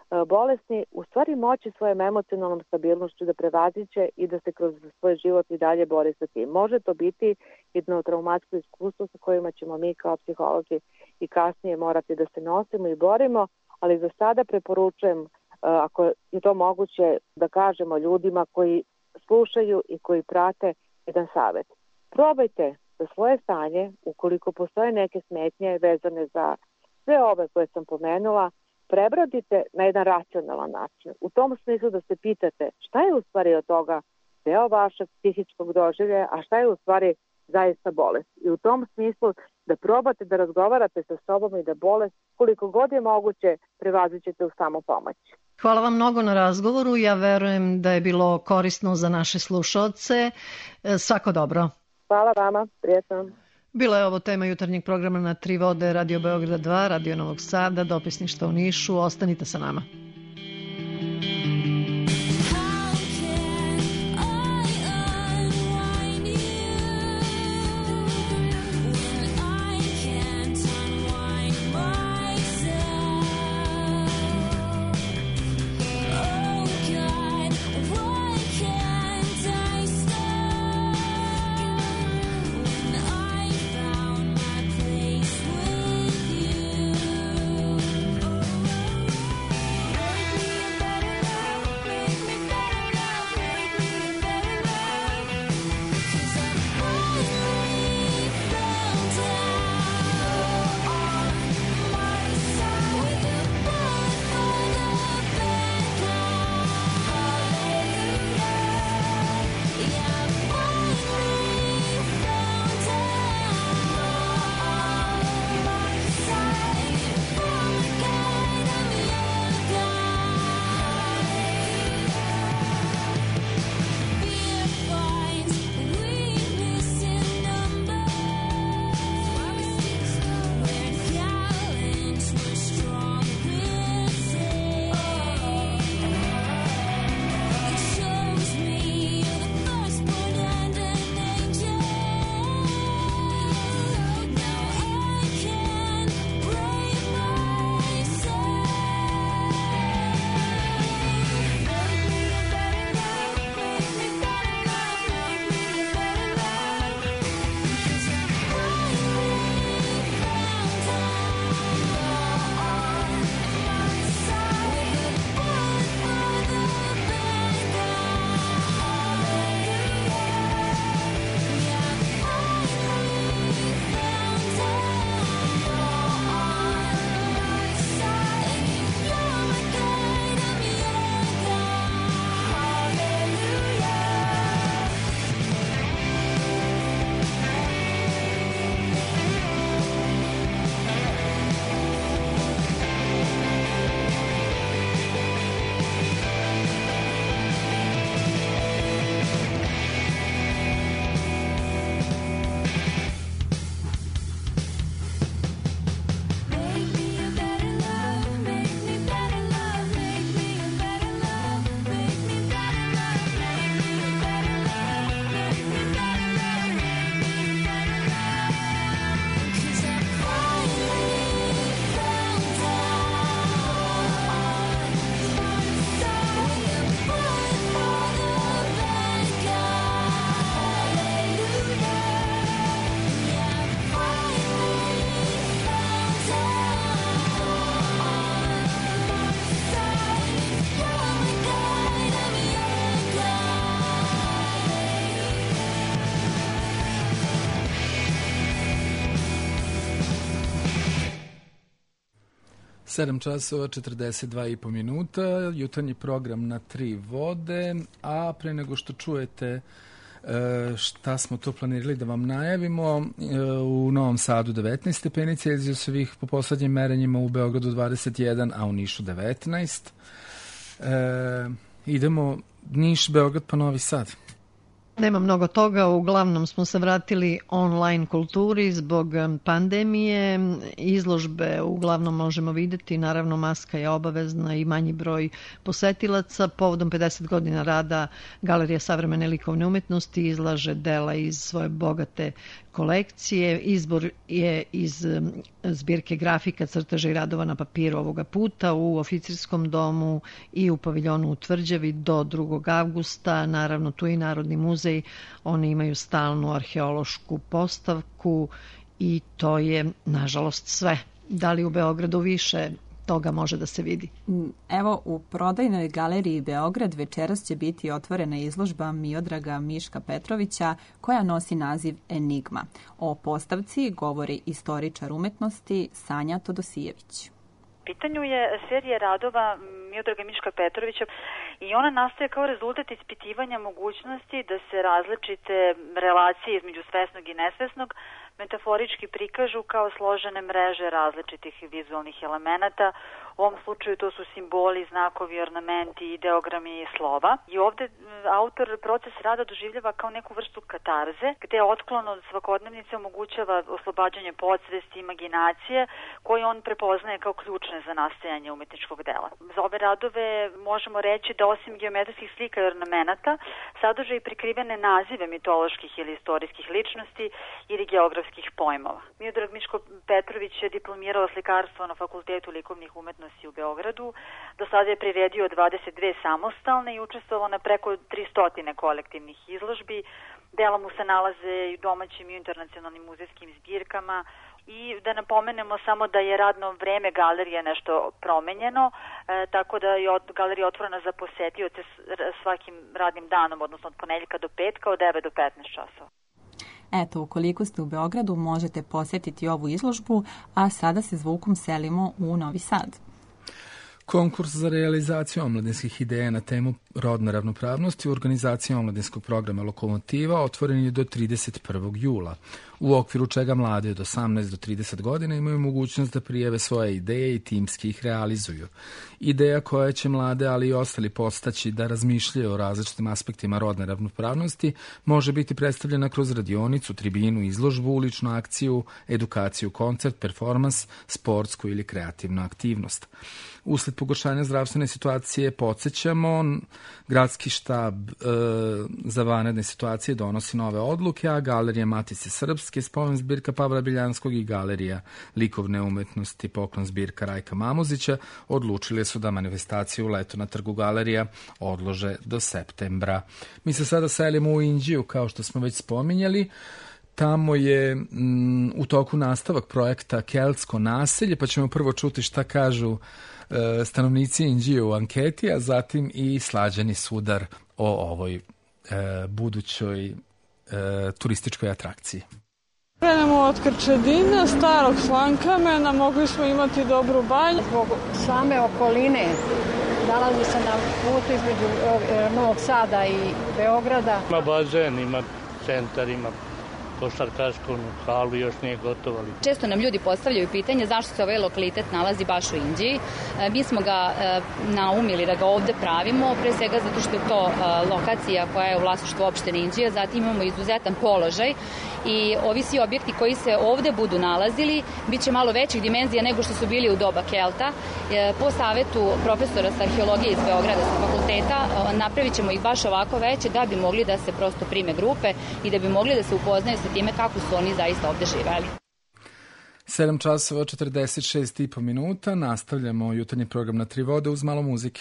bolesni u stvari moći svojom emocionalnom stabilnošću da prevaziće i da se kroz svoj život i dalje bori sa tim. Može to biti jedno traumatsko iskustvo sa kojima ćemo mi kao psiholozi i kasnije morati da se nosimo i borimo, ali za sada preporučujem, ako je to moguće, da kažemo ljudima koji slušaju i koji prate jedan savjet. Probajte za svoje stanje, ukoliko postoje neke smetnje vezane za sve ove koje sam pomenula, prebrodite na jedan racionalan način. U tom smislu da se pitate šta je u stvari od toga deo vašeg psihičkog doživljaja, a šta je u stvari zaista bolest. I u tom smislu da probate da razgovarate sa sobom i da bolest, koliko god je moguće, prevazićete u samopomoć. Hvala vam mnogo na razgovoru. Ja verujem da je bilo korisno za naše slušaoce. Svako dobro. Hvala vama. Prijetno. Bila je ovo tema jutarnjeg programa na Tri vode, Radio Beograd 2, Radio Novog Sada, dopisništva u Nišu. Ostanite sa nama. Sedam časova, 42,5 minuta, jutarnji program na Tri vode, a pre nego što čujete šta smo to planirali da vam najavimo, u Novom Sadu 19 stepeni Celzijusovih po poslednjim merenjima, u Beogradu 21, a u Nišu 19. Idemo Niš, Beograd pa Novi Sad. Nema mnogo toga, uglavnom smo se vratili online kulturi zbog pandemije. Izložbe uglavnom možemo videti, naravno maska je obavezna i manji broj posetilaca. Povodom 50 godina rada Galerija savremene likovne umetnosti izlaže dela iz svoje bogate kolekcije. Izbor je iz zbirke grafika, crteža i radova na papiru ovoga puta u Oficirskom domu i u paviljonu u Tvrđavi do 2. avgusta. Naravno, tu i Narodni muzej. Oni imaju stalnu arheološku postavku i to je, nažalost, sve. Da li u Beogradu više toga može da se vidi? Evo, u prodajnoj galeriji Beograd večeras će biti otvorena izložba Miodraga Miška Petrovića koja nosi naziv Enigma. O postavci govori istoričar umetnosti Sanja Todosijević. U pitanju je serija radova Miodraga Miška Petrovića i ona nastaje kao rezultat ispitivanja mogućnosti da se različite relacije između svesnog i nesvesnog metaforički prikažu kao složene mreže različitih vizualnih elemenata. U ovom slučaju to su simboli, znakovi, ornamenti, ideogrami i slova. I ovde autor proces rada doživljava kao neku vrstu katarze, gde otklon od svakodnevnice omogućava oslobađanje podsvesti, imaginacije, koje on prepoznaje kao ključne za nastajanje umetničkog dela. Za ove radove možemo reći da osim geometrijskih slika i ornamenata sadrže i prikrivene nazive mitoloških ili istorijskih ličnosti ili geografskih pojmova. Miodrag Miško Petrović je diplomirao slikarstvo na Fakultetu likovnih umetnosti u Beogradu. Do sada je priredio 22 samostalne i učestvovao na preko 300 kolektivnih izložbi. Dela mu se nalaze i u domaćim i internacionalnim muzejskim zbirkama. I da napomenemo samo da je radno vreme galerije nešto promenjeno, tako da je galerija otvorena za posetioce svakim radnim danom, odnosno od ponedjeljka do petka, od 9 do 15 časova. Eto, ukoliko ste u Beogradu, možete posetiti ovu izložbu, a sada se zvukom selimo u Novi Sad. Konkurs za realizaciju omladinskih ideja na temu rodne ravnopravnosti u organizaciji omladinskog programa Lokomotiva otvoren je do 31. jula, u okviru čega mladi od 18 do 30 godina imaju mogućnost da prijave svoje ideje i timski ih realizuju. Ideja koja će mlade, ali i ostali postaći da razmišljaju o različitim aspektima rodne ravnopravnosti može biti predstavljena kroz radionicu, tribinu, izložbu, uličnu akciju, edukaciju, koncert, performans, sportsku ili kreativnu aktivnost. Usled pogoršanja zdravstvene situacije podsjećamo, gradski štab za vanredne situacije donosi nove odluke, a Galerija Matice Srpske, spomen zbirka Pavla Biljanskog i Galerija likovne umetnosti poklon zbirka Rajka Mamuzića odlučili su da manifestaciju u leto na Trgu Galerija odlože do septembra. Mi se sada selimo u Inđiju, kao što smo već spominjali. Tamo je u toku nastavak projekta Keltsko naselje, pa ćemo prvo čuti šta kažu stanovnici Inđije u anketi, a zatim i Slađani sudar o ovoj budućoj turističkoj atrakciji. Krenemo od Krčedina, starog Slankamena, mogli smo imati dobru banju. Zbog same okoline nalazi se na putu između Novog Sada i Beograda. Ima bazen, ima centar, ima košarkašku halu, još nije gotovo. Često nam ljudi postavljaju pitanje zašto se ovaj lokalitet nalazi baš u Inđiji. Mi smo ga naumili da ga ovde pravimo, pre svega zato što je to lokacija koja je u vlasništvu opštine Inđija, zatim imamo izuzetan položaj i ovi svi objekti koji se ovde budu nalazili bit će malo većih dimenzija nego što su bili u doba Kelta. Po savetu profesora sa arheologije iz Beograda sa fakulteta napravit ćemo ih baš ovako veće da bi mogli da se prosto prime grupe i da bi mogli da se upoznaju sa time kako su oni zaista ovde živeli. 7 časova 46,5 minuta. Nastavljamo jutarnji program na Tri vode uz malo muzike.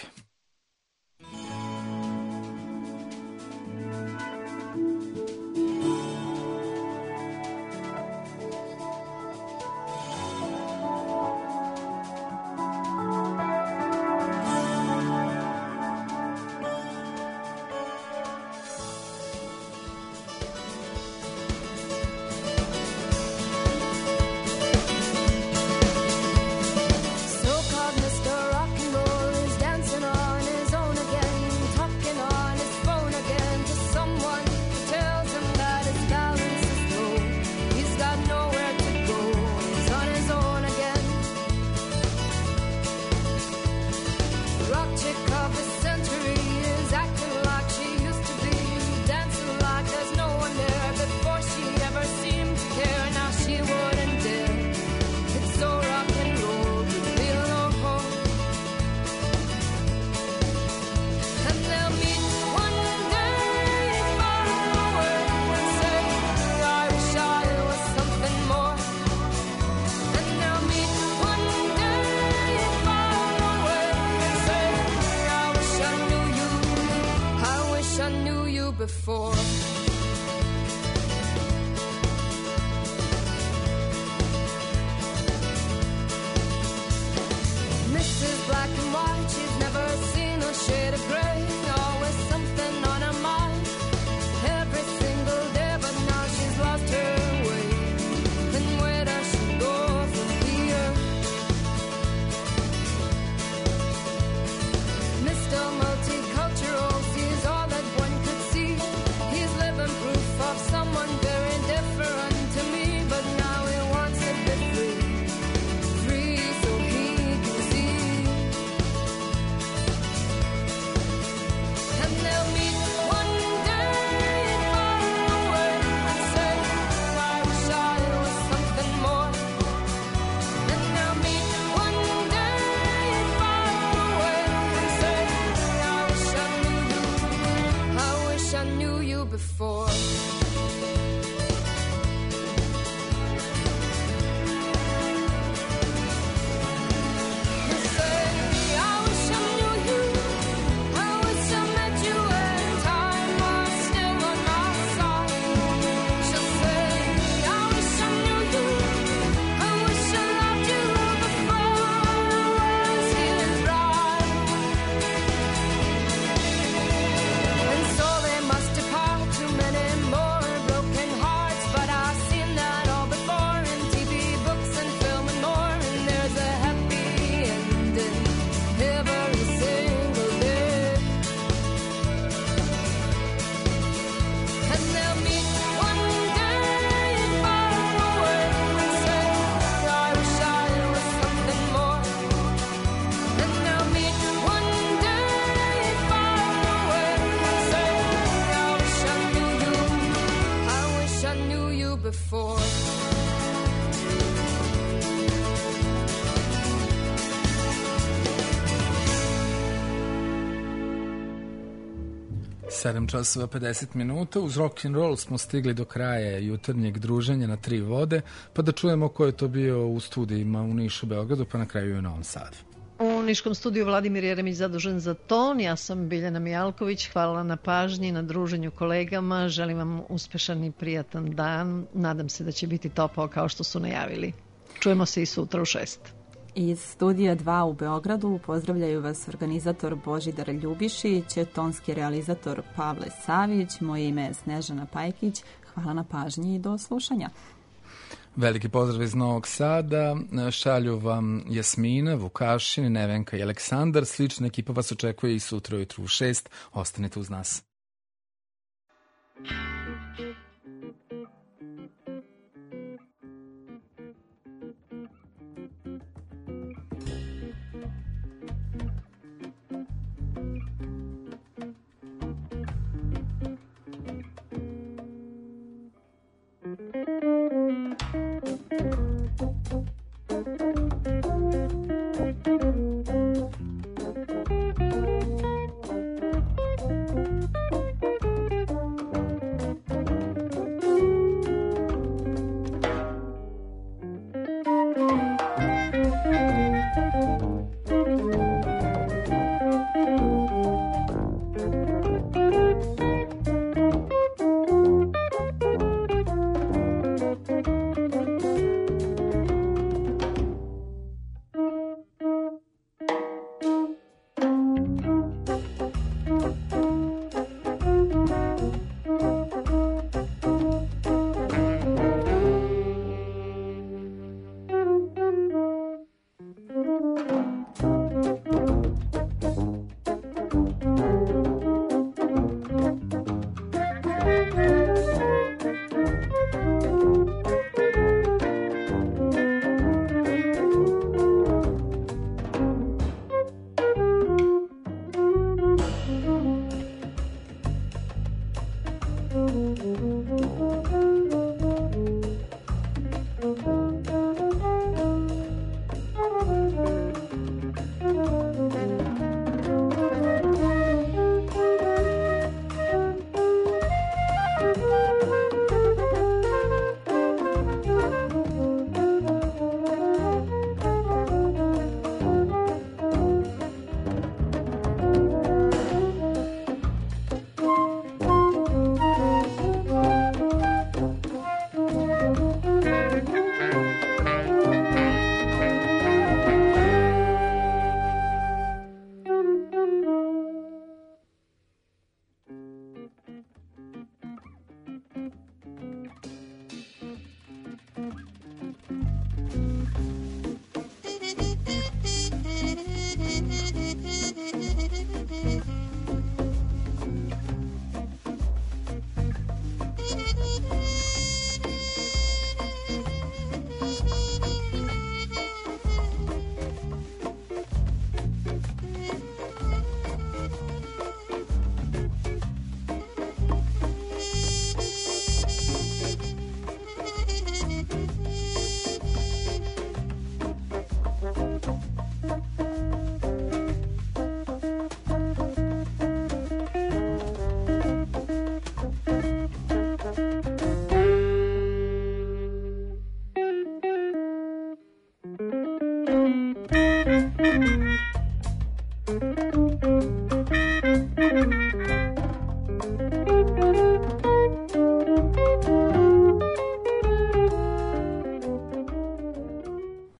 She wouldn't dare. It's so rock and roll to feel no home. before. Mrs. Black and White, she's never seen a shade of gray. Always something on her mind every single day, but now she's lost her way. And where does she go from here? Mr. Multicultural sees all that one could see. He's living proof of someone very different to me, but now he wants to be free. Free so he can see. And they'll meet one day far away and say, I wish I was something more. And they'll meet one day far away and say, I wish I knew you. I wish I knew you before. You say, I wish I knew you. I wish I met you in time was still on my side. She'll say, I wish I knew you. I wish I loved you before I was his bride. And so they must depart, too many more broken hearts. But I've seen that all before in TV, books and film and more. And there's a happy ending every single day. And they'll meet one day far away and say, I wish I was something more. And they'll meet one day far away and say, I wish I knew you. I wish I knew you before. 7 časova 50 minuta. Uz rock and roll smo stigli do kraja jutarnjeg druženja na Tri vode, pa da čujemo ko je to bio u studijima u Nišu, Beogradu, pa na kraju i u Novom Sadu. U Niškom studiju Vladimir Jeremić zadužen za ton, ja sam Biljana Mijalković, hvala na pažnji, na druženju kolegama, želim vam uspešan i prijatan dan, nadam se da će biti topao kao što su najavili. Čujemo se i sutra u 6. Iz studija 2 u Beogradu pozdravljaju vas organizator Božidar Ljubišić, tonski realizator Pavle Savić, moje ime je Snežana Pajkić, hvala na pažnji i do slušanja. Veliki pozdrav iz Novog Sada, šalju vam Jasmina, Vukašin, Nevenka i Aleksandar, slična ekipa vas očekuje i sutra ujutru u 6, ostanite uz nas.